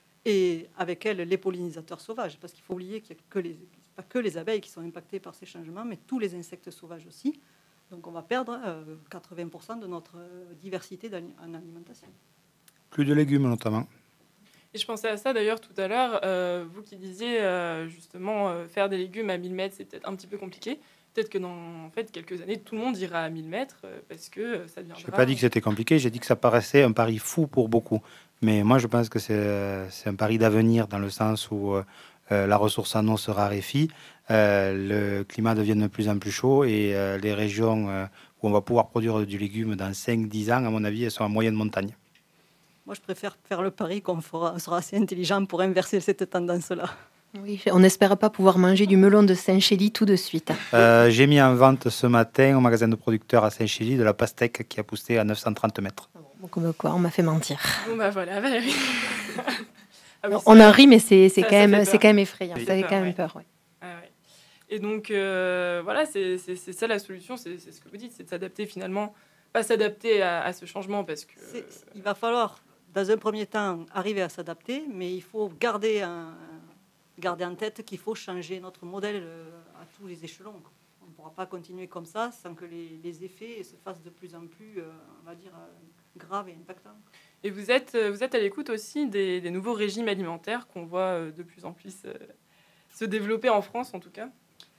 et avec elles, les pollinisateurs sauvages, parce qu'il faut oublier qu'il n'y a que les... pas que les abeilles qui sont impactées par ces changements, mais tous les insectes sauvages aussi. Donc on va perdre euh, quatre-vingts pour cent de notre diversité en alimentation. Plus de légumes notamment. Et je pensais à ça d'ailleurs tout à l'heure, euh, vous qui disiez euh, justement euh, faire des légumes à mille mètres, c'est peut-être un petit peu compliqué. Peut-être que dans en fait, quelques années, tout le monde ira à mille mètres euh, parce que ça deviendra... Je n'ai pas dit que c'était compliqué, j'ai dit que ça paraissait un pari fou pour beaucoup. Mais moi je pense que c'est, c'est un pari d'avenir dans le sens où... Euh, Euh, la ressource en eau se raréfie, euh, le climat devient de plus en plus chaud et euh, les régions euh, où on va pouvoir produire du légume dans cinq à dix ans, à mon avis, elles sont en moyenne montagne. Moi, je préfère faire le pari qu'on fera, on sera assez intelligent pour inverser cette tendance-là. Oui, on n'espère pas pouvoir manger du melon de Saint-Chély tout de suite. Euh, j'ai mis en vente ce matin au magasin de producteurs à Saint-Chély de la pastèque qui a poussé à neuf cent trente mètres. Bon, comme quoi, on m'a fait mentir. Bon, bah voilà, Valérie. Ah oui, on en rit, mais c'est, c'est, ça, quand, ça même, c'est quand même effrayant. Ça Ça fait peur, quand même ouais. peur. Ouais. Ah ouais. Et donc, euh, voilà, c'est, c'est, c'est ça la solution, c'est, c'est ce que vous dites, c'est de s'adapter finalement, pas s'adapter à, à ce changement parce que... C'est, il va falloir dans un premier temps, arriver à s'adapter, mais il faut garder, un, garder en tête qu'il faut changer notre modèle à tous les échelons. On ne pourra pas continuer comme ça sans que les, les effets se fassent de plus en plus, euh, on va dire, euh, graves et impactants. Et vous êtes, vous êtes à l'écoute aussi des, des nouveaux régimes alimentaires qu'on voit de plus en plus euh, se développer en France, en tout cas.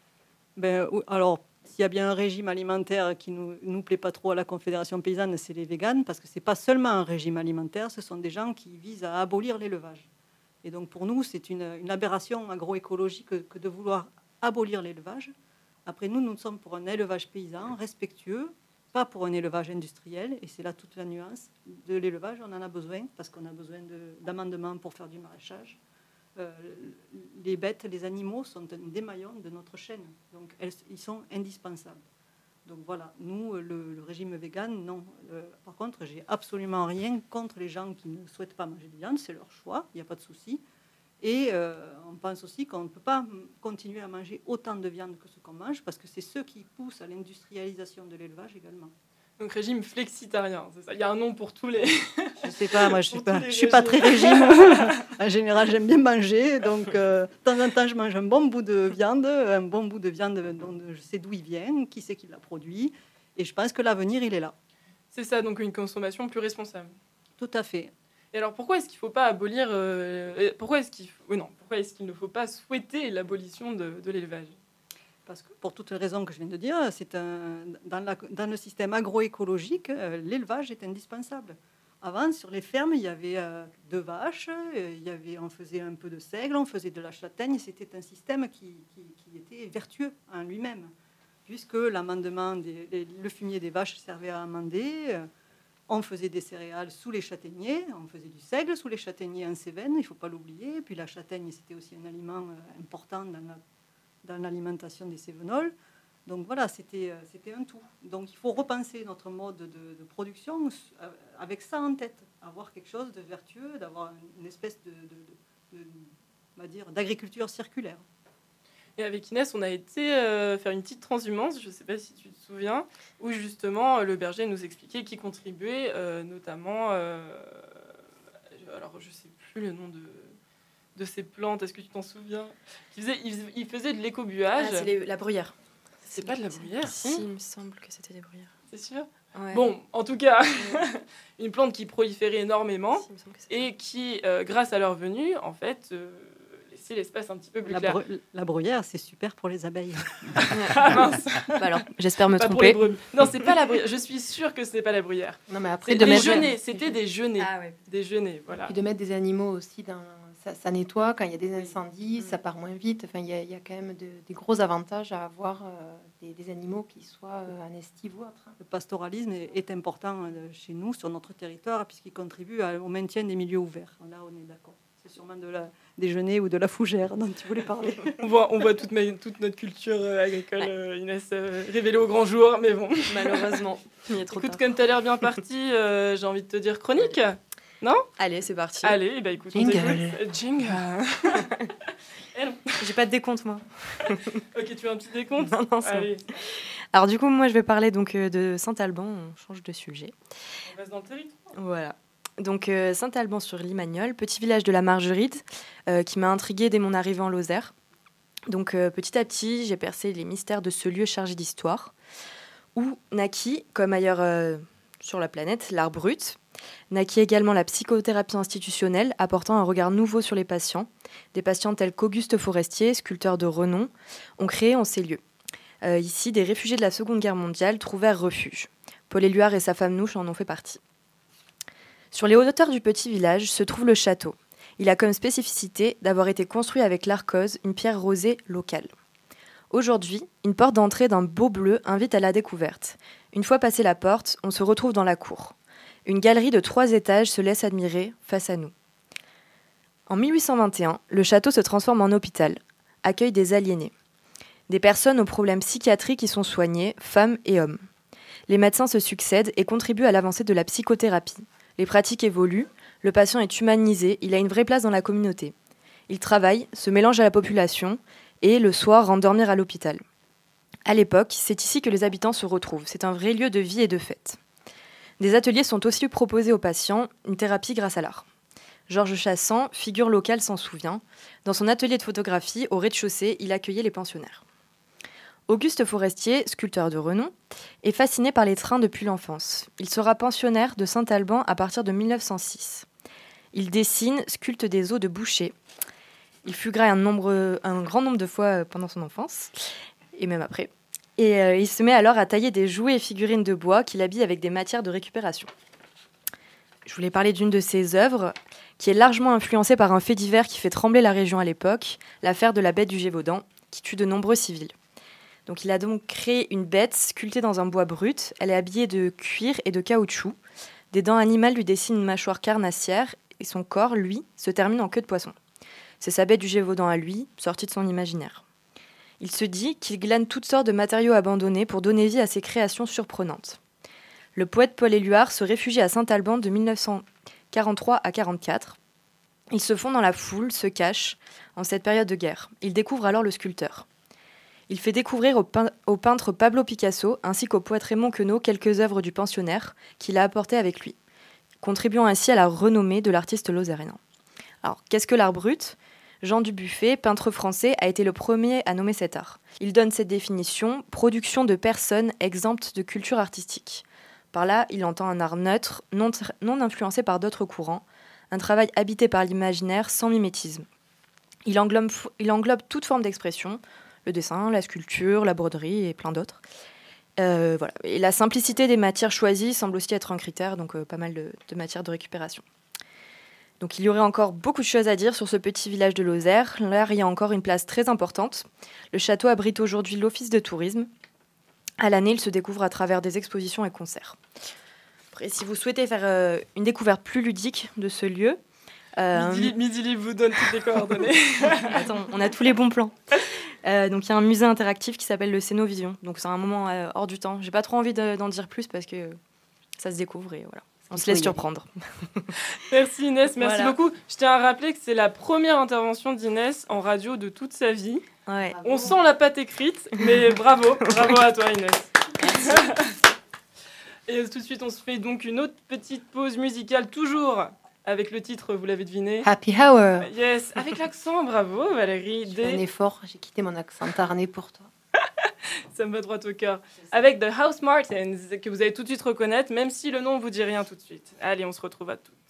Ben, alors, s'il y a bien un régime alimentaire qui ne nous, nous plaît pas trop à la Confédération paysanne, c'est les véganes, parce que ce n'est pas seulement un régime alimentaire, ce sont des gens qui visent à abolir l'élevage. Et donc, pour nous, c'est une, une aberration agroécologique que, que de vouloir abolir l'élevage. Après, nous, nous sommes pour un élevage paysan respectueux, pas pour un élevage industriel, et c'est là toute la nuance. De l'élevage, on en a besoin, parce qu'on a besoin de, d'amendements pour faire du maraîchage. Euh, les bêtes, les animaux sont des maillons de notre chaîne, donc elles, ils sont indispensables. Donc voilà, nous, le, le régime vegan, non. Euh, par contre, j'ai absolument rien contre les gens qui ne souhaitent pas manger de viande, c'est leur choix, il n'y a pas de souci. Et euh, on pense aussi qu'on ne peut pas continuer à manger autant de viande que ce qu'on mange, parce que c'est ce qui pousse à l'industrialisation de l'élevage également. Donc régime flexitarien, c'est ça. Il y a un nom pour tous les... Je ne sais pas, moi je ne suis, pas, je suis pas très régime. En général, j'aime bien manger, donc euh, de temps en temps, je mange un bon bout de viande, un bon bout de viande dont je sais d'où il vient, qui c'est qui l'a produit, et je pense que l'avenir, il est là. C'est ça, donc une consommation plus responsable. Tout à fait. Et alors, pourquoi est-ce qu'il ne faut pas abolir... Euh, pourquoi, est-ce qu'il faut, oui, non, pourquoi est-ce qu'il ne faut pas souhaiter l'abolition de, de l'élevage ? Parce que pour toutes les raisons que je viens de dire, c'est un, dans, la, dans le système agroécologique, euh, l'élevage est indispensable. Avant, sur les fermes, il y avait euh, deux vaches, euh, il y avait, on faisait un peu de seigle, on faisait de la châtaigne. C'était un système qui, qui, qui était vertueux en lui-même, puisque l'amendement des, les, le fumier des vaches servait à amender. Euh, On faisait des céréales sous les châtaigniers, on faisait du seigle sous les châtaigniers en Cévennes, il ne faut pas l'oublier. Et puis la châtaigne, c'était aussi un aliment important dans, la, dans l'alimentation des Cévenols. Donc voilà, c'était, c'était un tout. Donc il faut repenser notre mode de, de production avec ça en tête, avoir quelque chose de vertueux, d'avoir une espèce de, de, de, de on va dire, d'agriculture circulaire. Et avec Inès, on a été euh, faire une petite transhumance, je ne sais pas si tu te souviens, où justement le berger nous expliquait qui contribuait, euh, notamment, euh, alors je ne sais plus le nom de, de ces plantes, est-ce que tu t'en souviens ? il faisait, il, il faisait de l'écobuage. Ah, c'est les, la bruyère. C'est, c'est pas de la bruyère, si, il me semble que c'était des bruyères. C'est sûr ? Ouais. Bon, en tout cas, une plante qui proliférait énormément si, et qui, euh, grâce à leur venue, en fait... Euh, laisser l'espace un petit peu plus la clair. Bru- la bruyère, c'est super pour les abeilles. Ah mince. Bah alors, j'espère me pas tromper. Non, c'est pas la bruyère. Je suis sûre que ce n'est pas la bruyère. Non, mais après, c'est de des mettre... genêts. C'était des genêts. Ah, ouais. Des genêts, voilà. Puis de mettre des animaux aussi dans... Ça, ça nettoie quand il y a des incendies, Oui. ça part moins vite. Enfin, il y a, il y a quand même de, des gros avantages à avoir euh, des, des animaux qui soient euh, en estive ou autre. Le pastoralisme est, est important euh, chez nous, sur notre territoire, puisqu'il contribue à, au maintien des milieux ouverts. Là, on est d'accord. C'est sûrement de la, des genêts ou de la fougère dont tu voulais parler. on voit, on voit toute, ma, toute notre culture euh, agricole, ouais. euh, Inès, euh, révélée au grand jour, mais bon. Malheureusement, il est trop écoute, tard. Comme tu as l'air bien parti, euh, j'ai envie de te dire chronique. Non ? Allez, c'est parti. Allez, bah écoute, Jingle. on t'écoute. Jingle. J'ai pas de décompte, moi. Ok, tu veux un petit décompte ? Non, non, c'est Allez. bon. Alors du coup, moi, je vais parler donc euh, de Saint-Alban. On change de sujet. On reste dans le territoire. Voilà. Donc euh, Saint-Alban-sur-Limagnole, petit village de la Margeride, euh, qui m'a intriguée dès mon arrivée en Lozère. Donc euh, petit à petit, j'ai percé les mystères de ce lieu chargé d'histoire, où naquit, comme ailleurs euh, sur la planète, l'art brut. Naquit également la psychothérapie institutionnelle, apportant un regard nouveau sur les patients. Des patients tels qu'Auguste Forestier, sculpteur de renom, ont créé en ces lieux. Euh, ici, des réfugiés de la Seconde Guerre mondiale trouvèrent refuge. Paul Éluard et sa femme Nouche en ont fait partie. Sur les hauteurs du petit village se trouve le château. Il a comme spécificité d'avoir été construit avec l'arcose, une pierre rosée locale. Aujourd'hui, une porte d'entrée d'un beau bleu invite à la découverte. Une fois passée la porte, on se retrouve dans la cour. Une galerie de trois étages se laisse admirer face à nous. En mille huit cent vingt et un, le château se transforme en hôpital, accueille des aliénés. Des personnes aux problèmes psychiatriques y sont soignées, femmes et hommes. Les médecins se succèdent et contribuent à l'avancée de la psychothérapie. Les pratiques évoluent, le patient est humanisé, il a une vraie place dans la communauté. Il travaille, se mélange à la population et, le soir, rentre dormir à l'hôpital. À l'époque, c'est ici que les habitants se retrouvent. C'est un vrai lieu de vie et de fête. Des ateliers sont aussi proposés aux patients, une thérapie grâce à l'art. Georges Chassan, figure locale, s'en souvient. Dans son atelier de photographie, au rez-de-chaussée, il accueillait les pensionnaires. Auguste Forestier, sculpteur de renom, est fasciné par les trains depuis l'enfance. Il sera pensionnaire de Saint-Alban à partir de mille neuf cent six. Il dessine, sculpte des os de boucher. Il fut gras un, nombre, un grand nombre de fois pendant son enfance, et même après. Et euh, il se met alors à tailler des jouets et figurines de bois qu'il habille avec des matières de récupération. Je voulais parler d'une de ses œuvres, qui est largement influencée par un fait divers qui fait trembler la région à l'époque, l'affaire de la bête du Gévaudan, qui tue de nombreux civils. Donc il a donc créé une bête sculptée dans un bois brut. Elle est habillée de cuir et de caoutchouc. Des dents animales lui dessinent une mâchoire carnassière et son corps, lui, se termine en queue de poisson. C'est sa bête du Gévaudan à lui, sortie de son imaginaire. Il se dit qu'il glane toutes sortes de matériaux abandonnés pour donner vie à ses créations surprenantes. Le poète Paul Éluard se réfugie à Saint-Alban de mille neuf cent quarante-trois à quarante-quatre. Il se fond dans la foule, se cache, en cette période de guerre. Il découvre alors le sculpteur. Il fait découvrir au, pein- au peintre Pablo Picasso ainsi qu'au poète Raymond Queneau quelques œuvres du pensionnaire qu'il a apportées avec lui, contribuant ainsi à la renommée de l'artiste lozérien. Alors, qu'est-ce que l'art brut ? Jean Dubuffet, peintre français, a été le premier à nommer cet art. Il donne cette définition « production de personnes exemptes de culture artistique ». Par là, il entend un art neutre, non, tr- non influencé par d'autres courants, un travail habité par l'imaginaire sans mimétisme. Il englobe, il englobe toute forme d'expression, le dessin, la sculpture, la broderie et plein d'autres. Euh, voilà. Et la simplicité des matières choisies semble aussi être un critère, donc euh, pas mal de, de matières de récupération. Donc il y aurait encore beaucoup de choses à dire sur ce petit village de Lozère. L'art y a encore une place très importante. Le château abrite aujourd'hui l'office de tourisme. À l'année, il se découvre à travers des expositions et concerts. Après, si vous souhaitez faire euh, une découverte plus ludique de ce lieu... Euh, Midi, Midi Libre vous donne toutes les coordonnées. Attends, on a tous les bons plans. Euh, donc il y a un musée interactif qui s'appelle le Cénovision. Donc c'est un moment euh, hors du temps. J'ai pas trop envie de, d'en dire plus parce que ça se découvre et voilà. On se laisse surprendre. Merci Inès, merci voilà. beaucoup. Je tiens à rappeler que c'est la première intervention d'Inès en radio de toute sa vie. Ouais. On sent la patte écrite, mais bravo, bravo à toi Inès. Et tout de suite, on se fait donc une autre petite pause musicale, toujours avec le titre, vous l'avez deviné. Happy Hour. Yes, avec l'accent, bravo Valérie. J'ai fait un effort, j'ai quitté mon accent tarné pour toi. Ça me va droit au cœur. Avec The House Martins, que vous allez tout de suite reconnaître, même si le nom ne vous dit rien tout de suite. Allez, on se retrouve à toutes.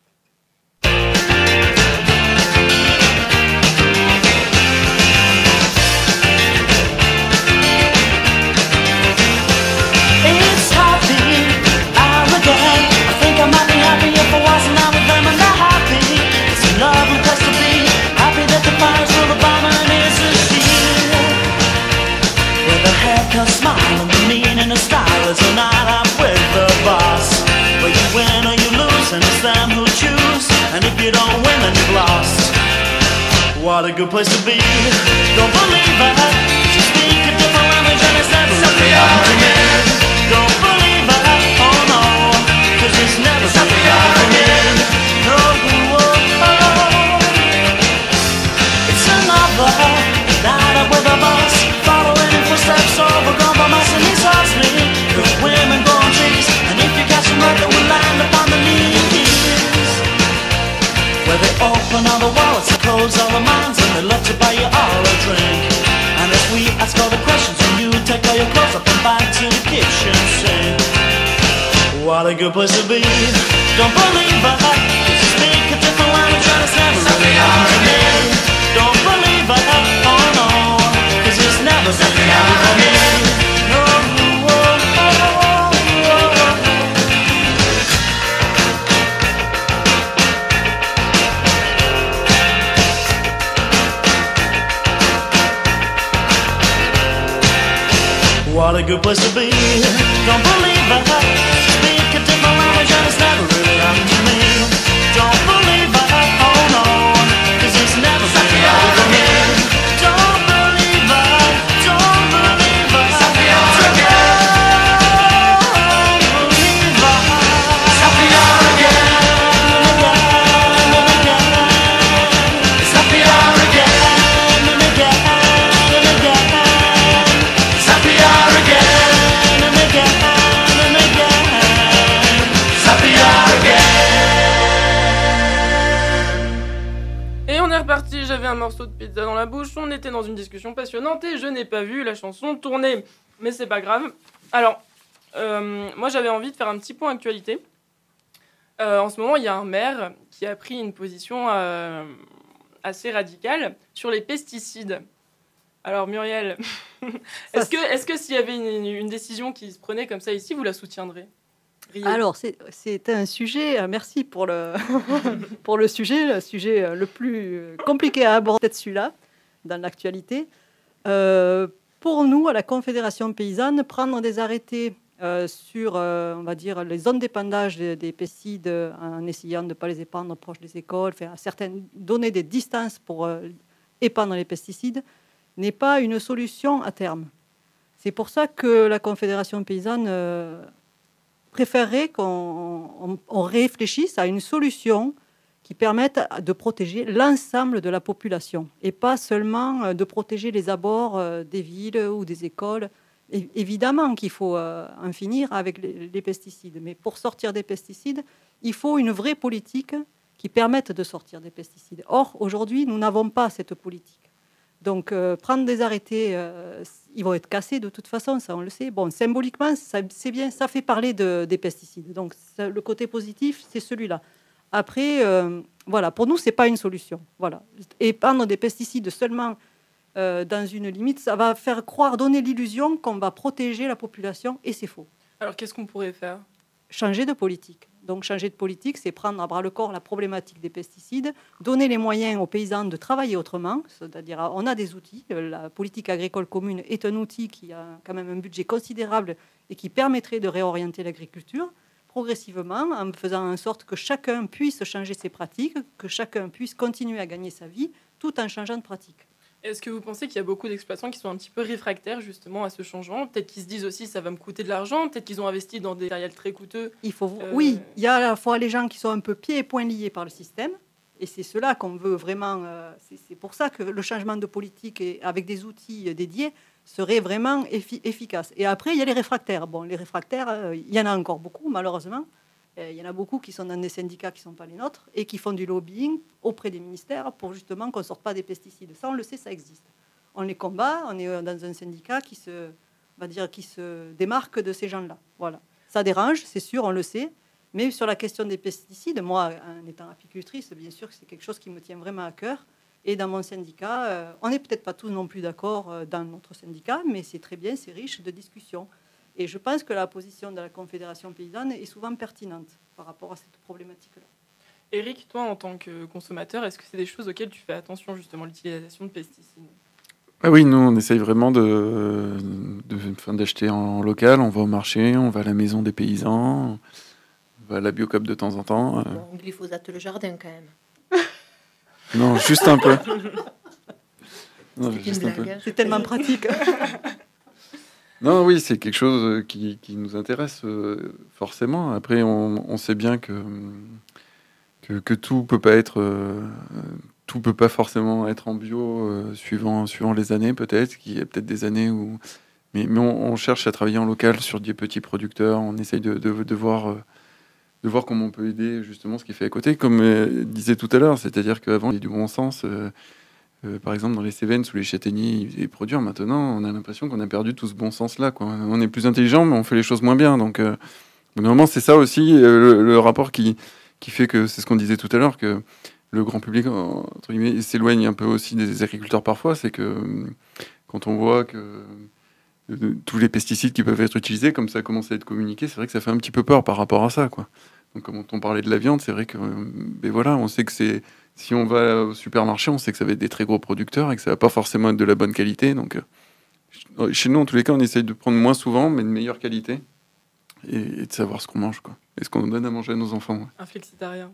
It's happy hour again. I think I might be happy if I wasn't out with them and they're happy. It's a lovely place to be. Happy that the fire's full of bomb and is a shield. With a haircut, smile and the meaning of style is a night out with the boss. Where you win or you lose and it's them who choose. And if you don't win then you've lost. What a good place to be. Don't believe it. You speak a different language and it's never really argument. Don't believe it. Oh no. Cause it's never really argument. No, oh, oh. It's another night up with a boss. Following in footsteps over compromise and he's hustling. Good women going trees. And if you catch them right, they will land upon the knees. Where they open all the wallets and close all the minds. And they let you buy you all a drink. And as we ask all the questions and you take all your clothes up and back to the kitchen sink. What a good place to be. Don't believe it. You speak a different language and it's never really hard to me. Don't believe it. Oh no. Cause it's never really hard for me. No, oh, oh, oh, oh. What a good place to be. Don't believe it. Speak a different language and it's never really happened to me. Don't believe it. Oh no. Cause it's never really happened to me. Don't believe it. Don't believe it. Don't believe it. It's happy hour again and again and again. It's happy hour again and again and again. It's happy hour again and again and again. j'avais un morceau de pizza dans la bouche, on était dans une discussion passionnante et je n'ai pas vu la chanson tourner. Mais c'est pas grave. Alors, euh, moi j'avais envie de faire un petit point actualité. Euh, en ce moment, il y a un maire qui a pris une position euh, assez radicale sur les pesticides. Alors Muriel, est-ce que, est-ce que s'il y avait une, une décision qui se prenait comme ça ici, vous la soutiendrez? Riez. Alors, c'est, c'est un sujet, euh, merci pour le, pour le sujet, le sujet euh, le plus compliqué à aborder, peut-être celui-là, dans l'actualité. Euh, pour nous, à la Confédération paysanne, prendre des arrêtés euh, sur, euh, on va dire, les zones d'épandage des, des pesticides euh, en essayant de ne pas les épandre proche des écoles, faire certaines, donner des distances pour euh, épandre les pesticides, n'est pas une solution à terme. C'est pour ça que la Confédération paysanne euh, préférerait qu'on on, on réfléchisse à une solution qui permette de protéger l'ensemble de la population et pas seulement de protéger les abords des villes ou des écoles. Et évidemment qu'il faut en finir avec les, les pesticides, mais pour sortir des pesticides, il faut une vraie politique qui permette de sortir des pesticides. Or, aujourd'hui, nous n'avons pas cette politique. Donc, euh, prendre des arrêtés, euh, ils vont être cassés de toute façon, ça on le sait. Bon, symboliquement, ça, c'est bien, ça fait parler de, des pesticides. Donc, ça, le côté positif, c'est celui-là. Après, euh, voilà, pour nous, c'est pas une solution. Voilà, et prendre des pesticides seulement euh, dans une limite, ça va faire croire, donner l'illusion qu'on va protéger la population, et c'est faux. Alors, qu'est-ce qu'on pourrait faire? Changer de politique. Donc, changer de politique, c'est prendre à bras-le-corps la problématique des pesticides, donner les moyens aux paysans de travailler autrement, c'est-à-dire on a des outils. La politique agricole commune est un outil qui a quand même un budget considérable et qui permettrait de réorienter l'agriculture progressivement en faisant en sorte que chacun puisse changer ses pratiques, que chacun puisse continuer à gagner sa vie tout en changeant de pratique. Est-ce que vous pensez qu'il y a beaucoup d'exploitants qui sont un petit peu réfractaires justement à ce changement? Peut-être qu'ils se disent aussi ça va me coûter de l'argent, peut-être qu'ils ont investi dans des matériels très coûteux. Il faut, euh... Oui, il y a à la fois les gens qui sont un peu pieds et poings liés par le système, et c'est cela qu'on veut vraiment. Euh, c'est, c'est pour ça que le changement de politique et avec des outils dédiés serait vraiment effi- efficace. Et après, il y a les réfractaires. Bon, les réfractaires, euh, il y en a encore beaucoup, malheureusement. Il y en a beaucoup qui sont dans des syndicats qui ne sont pas les nôtres et qui font du lobbying auprès des ministères pour justement qu'on ne sorte pas des pesticides. Ça, on le sait, ça existe. On les combat, on est dans un syndicat qui se, on va dire, qui se démarque de ces gens-là. Voilà. Ça dérange, c'est sûr, on le sait. Mais sur la question des pesticides, moi, en étant apicultrice, bien sûr que c'est quelque chose qui me tient vraiment à cœur. Et dans mon syndicat, euh, on n'est peut-être pas tous non plus d'accord euh, dans notre syndicat, mais c'est très bien, c'est riche de discussions. Et je pense que la position de la Confédération paysanne est souvent pertinente par rapport à cette problématique-là. Éric, toi, en tant que consommateur, est-ce que c'est des choses auxquelles tu fais attention, justement, l'utilisation de pesticides? Ah oui, nous, on essaye vraiment de, de, enfin, d'acheter en local. On va au marché, on va à la maison des paysans, on va à la Biocop de temps en temps. Bon, glyphosate le jardin, quand même. Non, juste un peu. Non, c'est, juste un peu. C'est tellement pratique. Non, oui, c'est quelque chose qui, qui nous intéresse euh, forcément. Après, on, on sait bien que, que, que tout peut pas être, euh, tout peut pas forcément être en bio euh, suivant, suivant les années, peut-être. Qu'il y a peut-être des années où, mais, mais on, on cherche à travailler en local sur des petits producteurs. On essaye de, de, de voir, euh, de voir comment on peut aider justement ce qui fait à côté. Comme euh, disait tout à l'heure, c'est-à-dire qu'avant il y a du bon sens. Euh, Euh, par exemple, dans les Cévennes, sous les châtaigniers et produire, maintenant, on a l'impression qu'on a perdu tout ce bon sens-là, quoi. On est plus intelligent, mais on fait les choses moins bien. Donc, euh, normalement, c'est ça aussi euh, le, le rapport qui, qui fait que c'est ce qu'on disait tout à l'heure, que le grand public, entre guillemets, s'éloigne un peu aussi des agriculteurs parfois. C'est que euh, quand on voit que euh, tous les pesticides qui peuvent être utilisés, comme ça commence à être communiqué, c'est vrai que ça fait un petit peu peur par rapport à ça, quoi. Donc, quand on parlait de la viande, c'est vrai que, euh, ben voilà, on sait que c'est si on va au supermarché, on sait que ça va être des très gros producteurs et que ça va pas forcément être de la bonne qualité. Donc, euh, chez nous, en tous les cas, on essaye de prendre moins souvent, mais de meilleure qualité et, et de savoir ce qu'on mange, quoi. Et ce qu'on donne à manger à nos enfants. Ouais. Un flexitarien.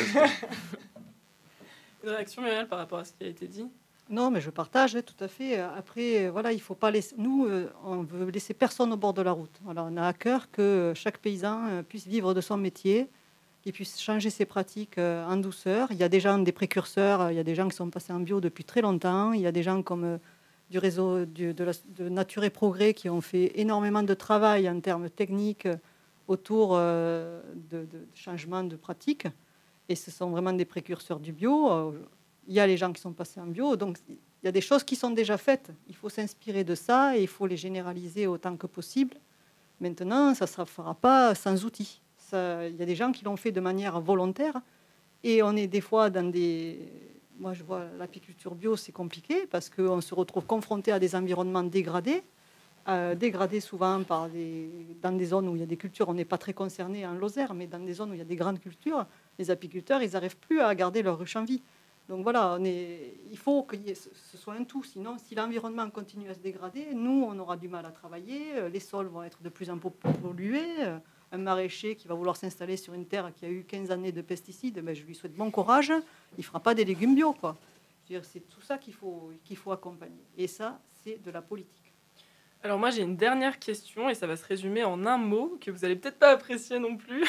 Une réaction, Muriel, par rapport à ce qui a été dit? Non, mais je partage hein, tout à fait. Après, voilà, il faut pas laisser. Nous, euh, on veut laisser personne au bord de la route. Alors, on a à cœur que chaque paysan euh, puisse vivre de son métier, qu'il puisse changer ses pratiques euh, en douceur. Il y a des gens, des précurseurs, il y a des gens qui sont passés en bio depuis très longtemps. Il y a des gens comme euh, du réseau du, de, la, de Nature et Progrès qui ont fait énormément de travail en termes techniques euh, autour euh, de, de changements de pratiques. Et ce sont vraiment des précurseurs du bio. Euh, il y a les gens qui sont passés en bio, donc il y a des choses qui sont déjà faites. Il faut s'inspirer de ça et il faut les généraliser autant que possible. Maintenant, ça ne se fera pas sans outils. Ça, il y a des gens qui l'ont fait de manière volontaire et on est des fois dans des... Moi, je vois l'apiculture bio, c'est compliqué parce qu'on se retrouve confronté à des environnements dégradés, euh, dégradés souvent par des... dans des zones où il y a des cultures. On n'est pas très concerné en Lozère, mais dans des zones où il y a des grandes cultures, les apiculteurs, ils n'arrivent plus à garder leur ruche en vie. Donc voilà, on est... il faut que ce soit un tout. Sinon, si l'environnement continue à se dégrader, nous, on aura du mal à travailler. Les sols vont être de plus en plus pollués. Un maraîcher qui va vouloir s'installer sur une terre qui a eu quinze années de pesticides, ben je lui souhaite bon courage. Il ne fera pas des légumes bio, quoi. Je veux dire, c'est tout ça qu'il faut, qu'il faut accompagner. Et ça, c'est de la politique. Alors moi, j'ai une dernière question, et ça va se résumer en un mot, que vous n'allez peut-être pas apprécier non plus.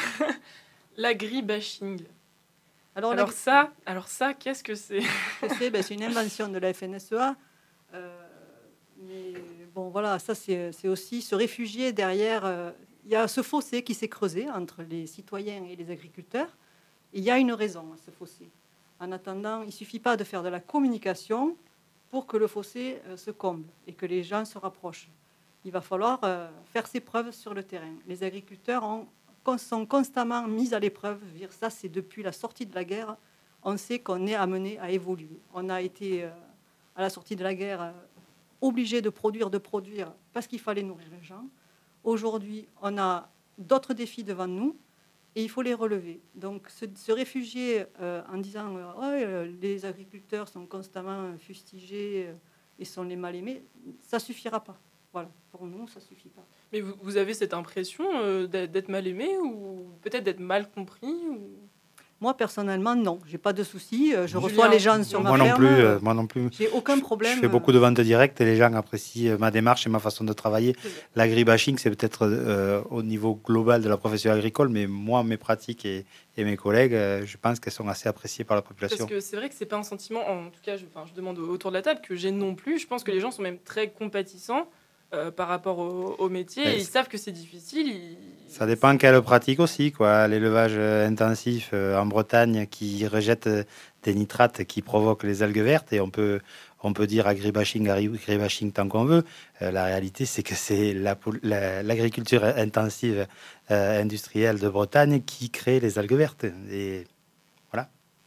L'agribashing. Alors, alors, ça, alors ça, qu'est-ce que c'est? c'est, ben, c'est une invention de la F N S E A. Euh, mais bon, voilà, ça, c'est, c'est aussi se réfugier derrière... Euh, il y a ce fossé qui s'est creusé entre les citoyens et les agriculteurs. Et il y a une raison à ce fossé. En attendant, il ne suffit pas de faire de la communication pour que le fossé euh, se comble et que les gens se rapprochent. Il va falloir euh, faire ses preuves sur le terrain. Les agriculteurs ont, sont constamment mis à l'épreuve. Ça, c'est depuis la sortie de la guerre. On sait qu'on est amené à évoluer. On a été, euh, à la sortie de la guerre, euh, obligé de produire, de produire, parce qu'il fallait nourrir les gens. Aujourd'hui, on a d'autres défis devant nous et il faut les relever. Donc, se, se réfugier euh, en disant euh, oh, euh, les agriculteurs sont constamment fustigés euh, et sont les mal aimés, ça ne suffira pas. Voilà, pour nous, ça ne suffit pas. Mais vous, vous avez cette impression euh, d'être mal aimé ou peut-être d'être mal compris ou... Moi, personnellement, non. Je n'ai pas de soucis. Je Julien, reçois les gens sur ma moi ferme. Non plus, euh, moi non plus. J'ai aucun problème. Je fais beaucoup de ventes directes et les gens apprécient ma démarche et ma façon de travailler. L'agribashing, c'est peut-être euh, au niveau global de la profession agricole, mais moi, mes pratiques et, et mes collègues, euh, je pense qu'elles sont assez appréciées par la population. Parce que c'est vrai que ce n'est pas un sentiment, en tout cas, je, je demande autour de la table, que j'ai non plus. Je pense que les gens sont même très compatissants. Euh, par rapport au, au métier, et ils savent que c'est difficile. Ils... Ça dépend quelle pratique aussi, quoi. L'élevage euh, intensif euh, en Bretagne qui rejette euh, des nitrates qui provoquent les algues vertes, et on peut, on peut dire agribashing, agribashing tant qu'on veut. Euh, la réalité, c'est que c'est la, la, l'agriculture intensive euh, industrielle de Bretagne qui crée les algues vertes. Et voilà.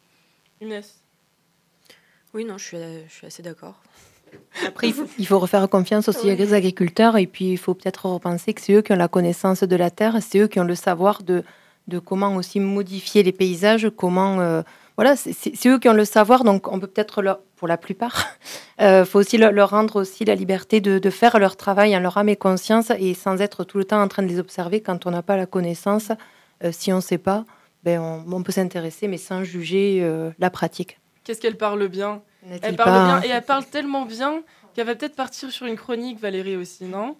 Inès. Oui, non, je suis, je suis assez d'accord. Après, il faut, il faut refaire confiance aussi oui. aux agriculteurs et puis il faut peut-être repenser que c'est eux qui ont la connaissance de la terre, c'est eux qui ont le savoir de, de comment aussi modifier les paysages, comment... Euh, voilà, c'est, c'est eux qui ont le savoir, donc on peut peut-être, leur, pour la plupart, il euh, faut aussi leur, leur rendre aussi la liberté de, de faire leur travail en leur âme et conscience et sans être tout le temps en train de les observer quand on n'a pas la connaissance. Euh, si on ne sait pas, ben on, on peut s'intéresser, mais sans juger euh, la pratique. Qu'est-ce qu'elle parle bien? N'est-il Elle parle pas... bien et elle parle tellement bien qu'elle va peut-être partir sur une chronique, Valérie aussi, non?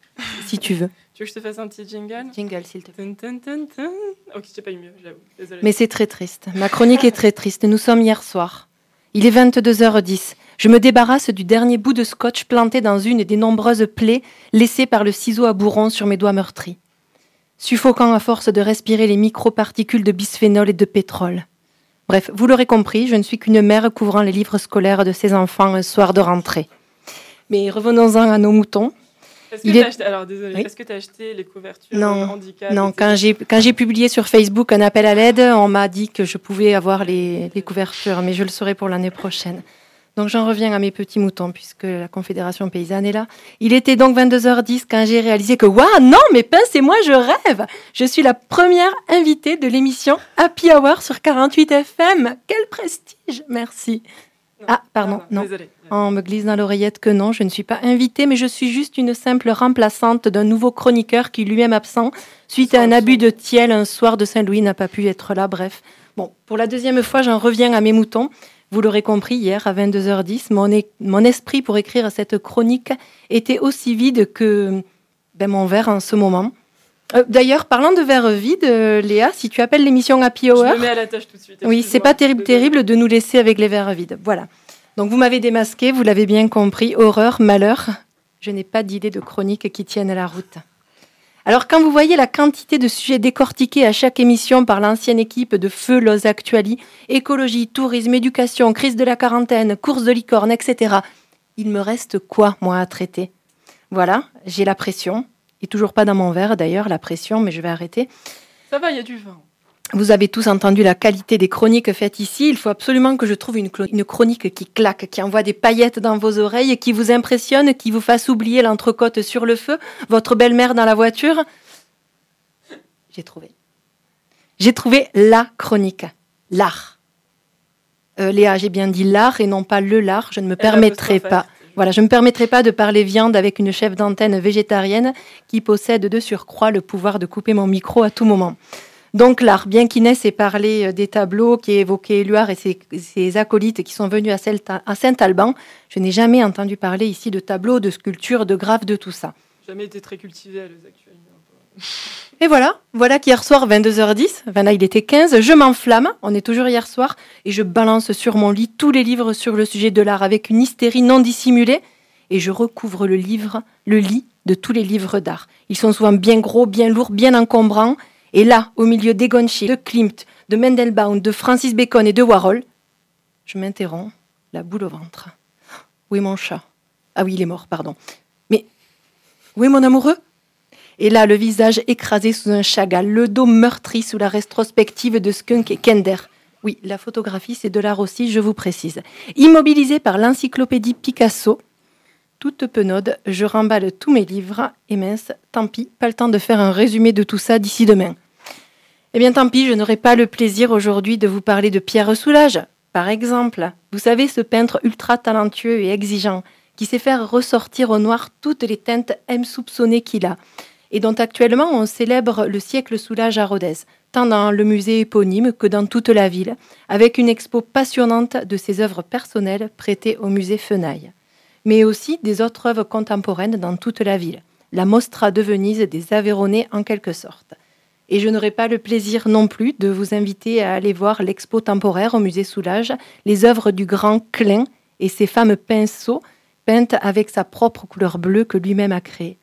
Si tu veux. Tu veux que je te fasse un petit jingle? Jingle, s'il te plaît. Tum, tum, tum, tum. Ok, je t'ai pas eu mieux, j'avoue. Désolée. Mais c'est très triste. Ma chronique est très triste. Nous sommes hier soir. Il est vingt-deux heures dix. Je me débarrasse du dernier bout de scotch planté dans une des nombreuses plaies laissées par le ciseau à bourron sur mes doigts meurtris. Suffocant à force de respirer les microparticules de bisphénol et de pétrole. Bref, vous l'aurez compris, je ne suis qu'une mère couvrant les livres scolaires de ses enfants un soir de rentrée. Mais revenons-en à nos moutons. Est-ce que tu as acheté... Alors, désolée, oui. Est-ce que tu as acheté les couvertures non, handicap? Non, quand j'ai, quand j'ai publié sur Facebook un appel à l'aide, on m'a dit que je pouvais avoir les, les couvertures, mais je le saurai pour l'année prochaine. Donc j'en reviens à mes petits moutons, puisque la Confédération Paysanne est là. Il était donc vingt-deux heures dix quand j'ai réalisé que, waouh, non, mais pince et moi, je rêve. Je suis la première invitée de l'émission Happy Hour sur quarante-huit F M. Quel prestige, merci. Non, ah, pardon, ah, non. Désolée. On me glisse dans l'oreillette que non, je ne suis pas invitée, mais je suis juste une simple remplaçante d'un nouveau chroniqueur qui, lui-même absent, suite à un abus de tiel un soir de Saint-Louis, n'a pas pu être là, bref. Bon, pour la deuxième fois, j'en reviens à mes moutons. Vous l'aurez compris, hier, à vingt-deux heures dix, mon, é- mon esprit pour écrire cette chronique était aussi vide que ben, mon verre en ce moment. Euh, d'ailleurs, parlant de verre vide, euh, Léa, si tu appelles l'émission Happy Hour... Je me mets à la tâche tout de suite. Oui, c'est pas terrible, terrible de nous laisser avec les verres vides. Voilà. Donc, vous m'avez démasqué, vous l'avez bien compris. Horreur, malheur. Je n'ai pas d'idée de chronique qui tienne la route. Alors quand vous voyez la quantité de sujets décortiqués à chaque émission par l'ancienne équipe de Feu Lose Actuali, écologie, tourisme, éducation, crise de la quarantaine, course de licorne, et cetera, il me reste quoi, moi, à traiter ? Voilà, j'ai la pression, et toujours pas dans mon verre d'ailleurs, la pression, mais je vais arrêter. Ça va, il y a du vin. Vous avez tous entendu la qualité des chroniques faites ici. Il faut absolument que je trouve une, clo- une chronique qui claque, qui envoie des paillettes dans vos oreilles, qui vous impressionne, qui vous fasse oublier l'entrecôte sur le feu, votre belle-mère dans la voiture. J'ai trouvé. J'ai trouvé la chronique, l'art. Euh, Léa, j'ai bien dit l'art et non pas le lard. Je ne me permettrai pas. Voilà, je ne me permettrai pas de parler viande avec une chef d'antenne végétarienne qui possède de surcroît le pouvoir de couper mon micro à tout moment. Donc l'art, bien qu'Inès ait parlé des tableaux, qui ait évoqué Éluard et ses, ses acolytes qui sont venus à, Celta, à Saint-Alban, je n'ai jamais entendu parler ici de tableaux, de sculptures, de graphes, de tout ça. Jamais été très cultivé à Les Actuels. Et voilà, voilà qu'hier soir, vingt-deux heures dix, enfin là il était quinze, je m'enflamme, on est toujours hier soir, et je balance sur mon lit tous les livres sur le sujet de l'art avec une hystérie non dissimulée, et je recouvre le livre, le lit de tous les livres d'art. Ils sont souvent bien gros, bien lourds, bien encombrants, et là, au milieu d'Egon Schiele, de Klimt, de Mandelbaum, de Francis Bacon et de Warhol, je m'interromps, la boule au ventre. Où est mon chat ? Ah oui, il est mort, pardon. Mais où est mon amoureux ? Et là, le visage écrasé sous un Chagall, le dos meurtri sous la rétrospective de Skunk et Kender. Oui, la photographie, c'est de l'art aussi, je vous précise. Immobilisé par l'encyclopédie Picasso, toute penaude, je remballe tous mes livres, et mince, tant pis, pas le temps de faire un résumé de tout ça d'ici demain. Eh bien, tant pis, je n'aurai pas le plaisir aujourd'hui de vous parler de Pierre Soulages, par exemple. Vous savez, ce peintre ultra talentueux et exigeant, qui sait faire ressortir au noir toutes les teintes insoupçonnées qu'il a, et dont actuellement on célèbre le siècle Soulages à Rodez, tant dans le musée éponyme que dans toute la ville, avec une expo passionnante de ses œuvres personnelles prêtées au musée Fenaille, mais aussi des autres œuvres contemporaines dans toute la ville, la Mostra de Venise des Aveyronnais en quelque sorte. Et je n'aurai pas le plaisir non plus de vous inviter à aller voir l'expo temporaire au musée Soulages, les œuvres du grand Klein et ses fameux pinceaux peintes avec sa propre couleur bleue que lui-même a créée.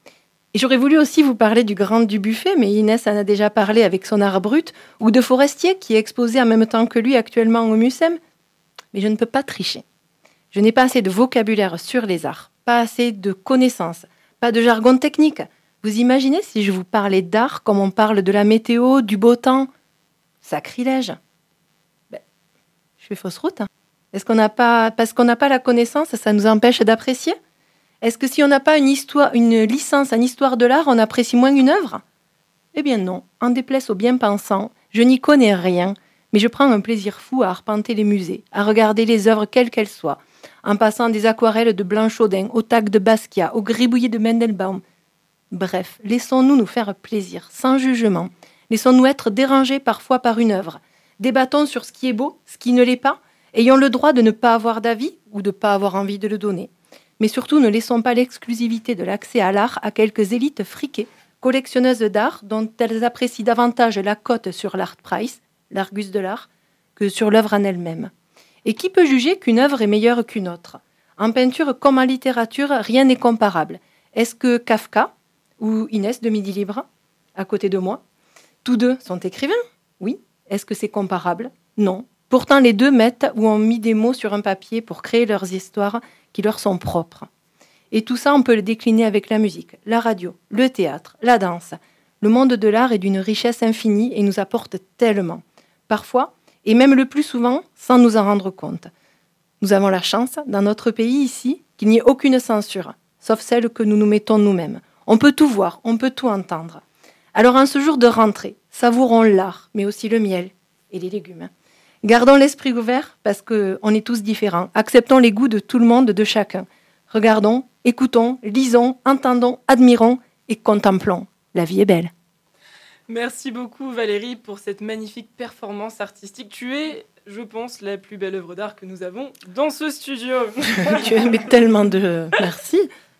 Et j'aurais voulu aussi vous parler du Grand Dubuffet, mais Inès en a déjà parlé avec son art brut, ou de Forestier, qui est exposé en même temps que lui actuellement au Mucem. Mais je ne peux pas tricher. Je n'ai pas assez de vocabulaire sur les arts, pas assez de connaissances, pas de jargon technique. Vous imaginez si je vous parlais d'art comme on parle de la météo, du beau temps ? Sacrilège. Ben, je fais fausse route. Hein. Est-ce qu'on n'a pas, parce qu'on n'a pas la connaissance, ça nous empêche d'apprécier ? Est-ce que si on n'a pas une, histoire, une licence en histoire de l'art, on apprécie moins une œuvre ? Eh bien non, en déplaise aux bien-pensants, je n'y connais rien, mais je prends un plaisir fou à arpenter les musées, à regarder les œuvres quelles qu'elles soient, en passant des aquarelles de Blanchaudin, au tac de Basquiat, au gribouillis de Mandelbaum. Bref, laissons-nous nous faire plaisir, sans jugement. Laissons-nous être dérangés parfois par une œuvre. Débattons sur ce qui est beau, ce qui ne l'est pas. Ayons le droit de ne pas avoir d'avis ou de ne pas avoir envie de le donner. Mais surtout, ne laissons pas l'exclusivité de l'accès à l'art à quelques élites friquées, collectionneuses d'art, dont elles apprécient davantage la cote sur l'art price, l'Argus de l'art, que sur l'œuvre en elle-même. Et qui peut juger qu'une œuvre est meilleure qu'une autre ? En peinture comme en littérature, rien n'est comparable. Est-ce que Kafka ou Inès de Midi Libre, à côté de moi, tous deux sont écrivains ? Oui. Est-ce que c'est comparable ? Non. Pourtant, les deux mettent ou ont mis des mots sur un papier pour créer leurs histoires qui leur sont propres. Et tout ça, on peut le décliner avec la musique, la radio, le théâtre, la danse. Le monde de l'art est d'une richesse infinie et nous apporte tellement. Parfois, et même le plus souvent, sans nous en rendre compte. Nous avons la chance, dans notre pays ici, qu'il n'y ait aucune censure, sauf celle que nous nous mettons nous-mêmes. On peut tout voir, on peut tout entendre. Alors en ce jour de rentrée, savourons l'art, mais aussi le miel et les légumes. Gardons l'esprit ouvert parce qu'on est tous différents. Acceptons les goûts de tout le monde, de chacun. Regardons, écoutons, lisons, entendons, admirons et contemplons. La vie est belle. Merci beaucoup Valérie pour cette magnifique performance artistique. Tu es, je pense, la plus belle œuvre d'art que nous avons dans ce studio. Tu aimes tellement de... Merci.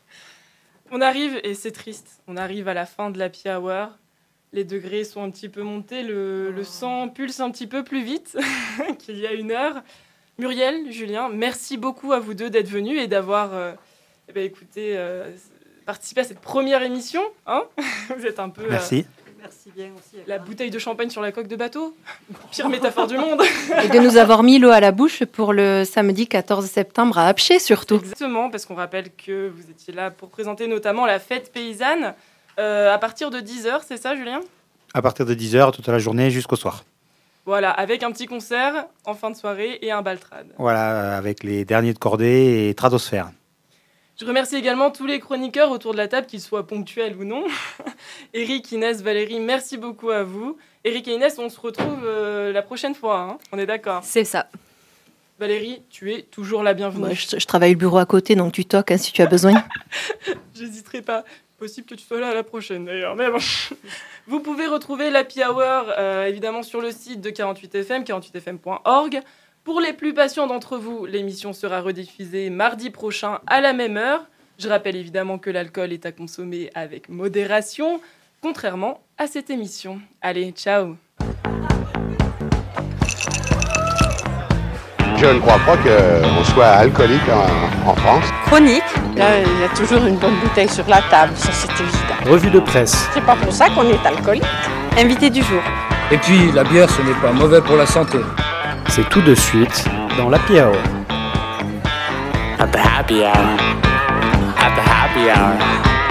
On arrive, et c'est triste, on arrive à la fin de l'Happy Hour. Les degrés sont un petit peu montés, le, oh. le sang pulse un petit peu plus vite qu'il y a une heure. Muriel, Julien, merci beaucoup à vous deux d'être venus et d'avoir euh, eh bien, écouté euh, participer à cette première émission. Hein vous êtes un peu... Merci. Euh, Merci bien aussi. La bouteille de champagne sur la coque de bateau. Pire métaphore du monde. Et de nous avoir mis l'eau à la bouche pour le samedi quatorze septembre à Apcher surtout. Exactement, parce qu'on rappelle que vous étiez là pour présenter notamment la fête paysanne euh, à partir de dix heures, c'est ça Julien ? À partir de dix heures, toute la journée jusqu'au soir. Voilà, avec un petit concert en fin de soirée et un baltrade. Voilà, avec les derniers de cordée et Tradosphère. Je remercie également tous les chroniqueurs autour de la table, qu'ils soient ponctuels ou non. Eric, Inès, Valérie, merci beaucoup à vous. Eric et Inès, on se retrouve euh, la prochaine fois, hein, on est d'accord ? C'est ça. Valérie, tu es toujours la bienvenue. Moi, je, je travaille le bureau à côté, donc tu toques hein, si tu as besoin. J'hésiterai pas. Possible que tu sois là à la prochaine d'ailleurs. Mais bon. Vous pouvez retrouver l'Happy Hour euh, évidemment sur le site de quarante-huit F M, quarante-huit F M point org. Pour les plus patients d'entre vous, l'émission sera rediffusée mardi prochain à la même heure. Je rappelle évidemment que l'alcool est à consommer avec modération, contrairement à cette émission. Allez, ciao. Je ne crois pas qu'on soit alcoolique en, en France. Chronique. Là, il y a toujours une bonne bouteille sur la table, ça c'est évident. Revue de presse. C'est pas pour ça qu'on est alcoolique. Invité du jour. Et puis, la bière, ce n'est pas mauvais pour la santé. C'est tout de suite dans l'Happy Hour. At the happy hour. At the happy hour.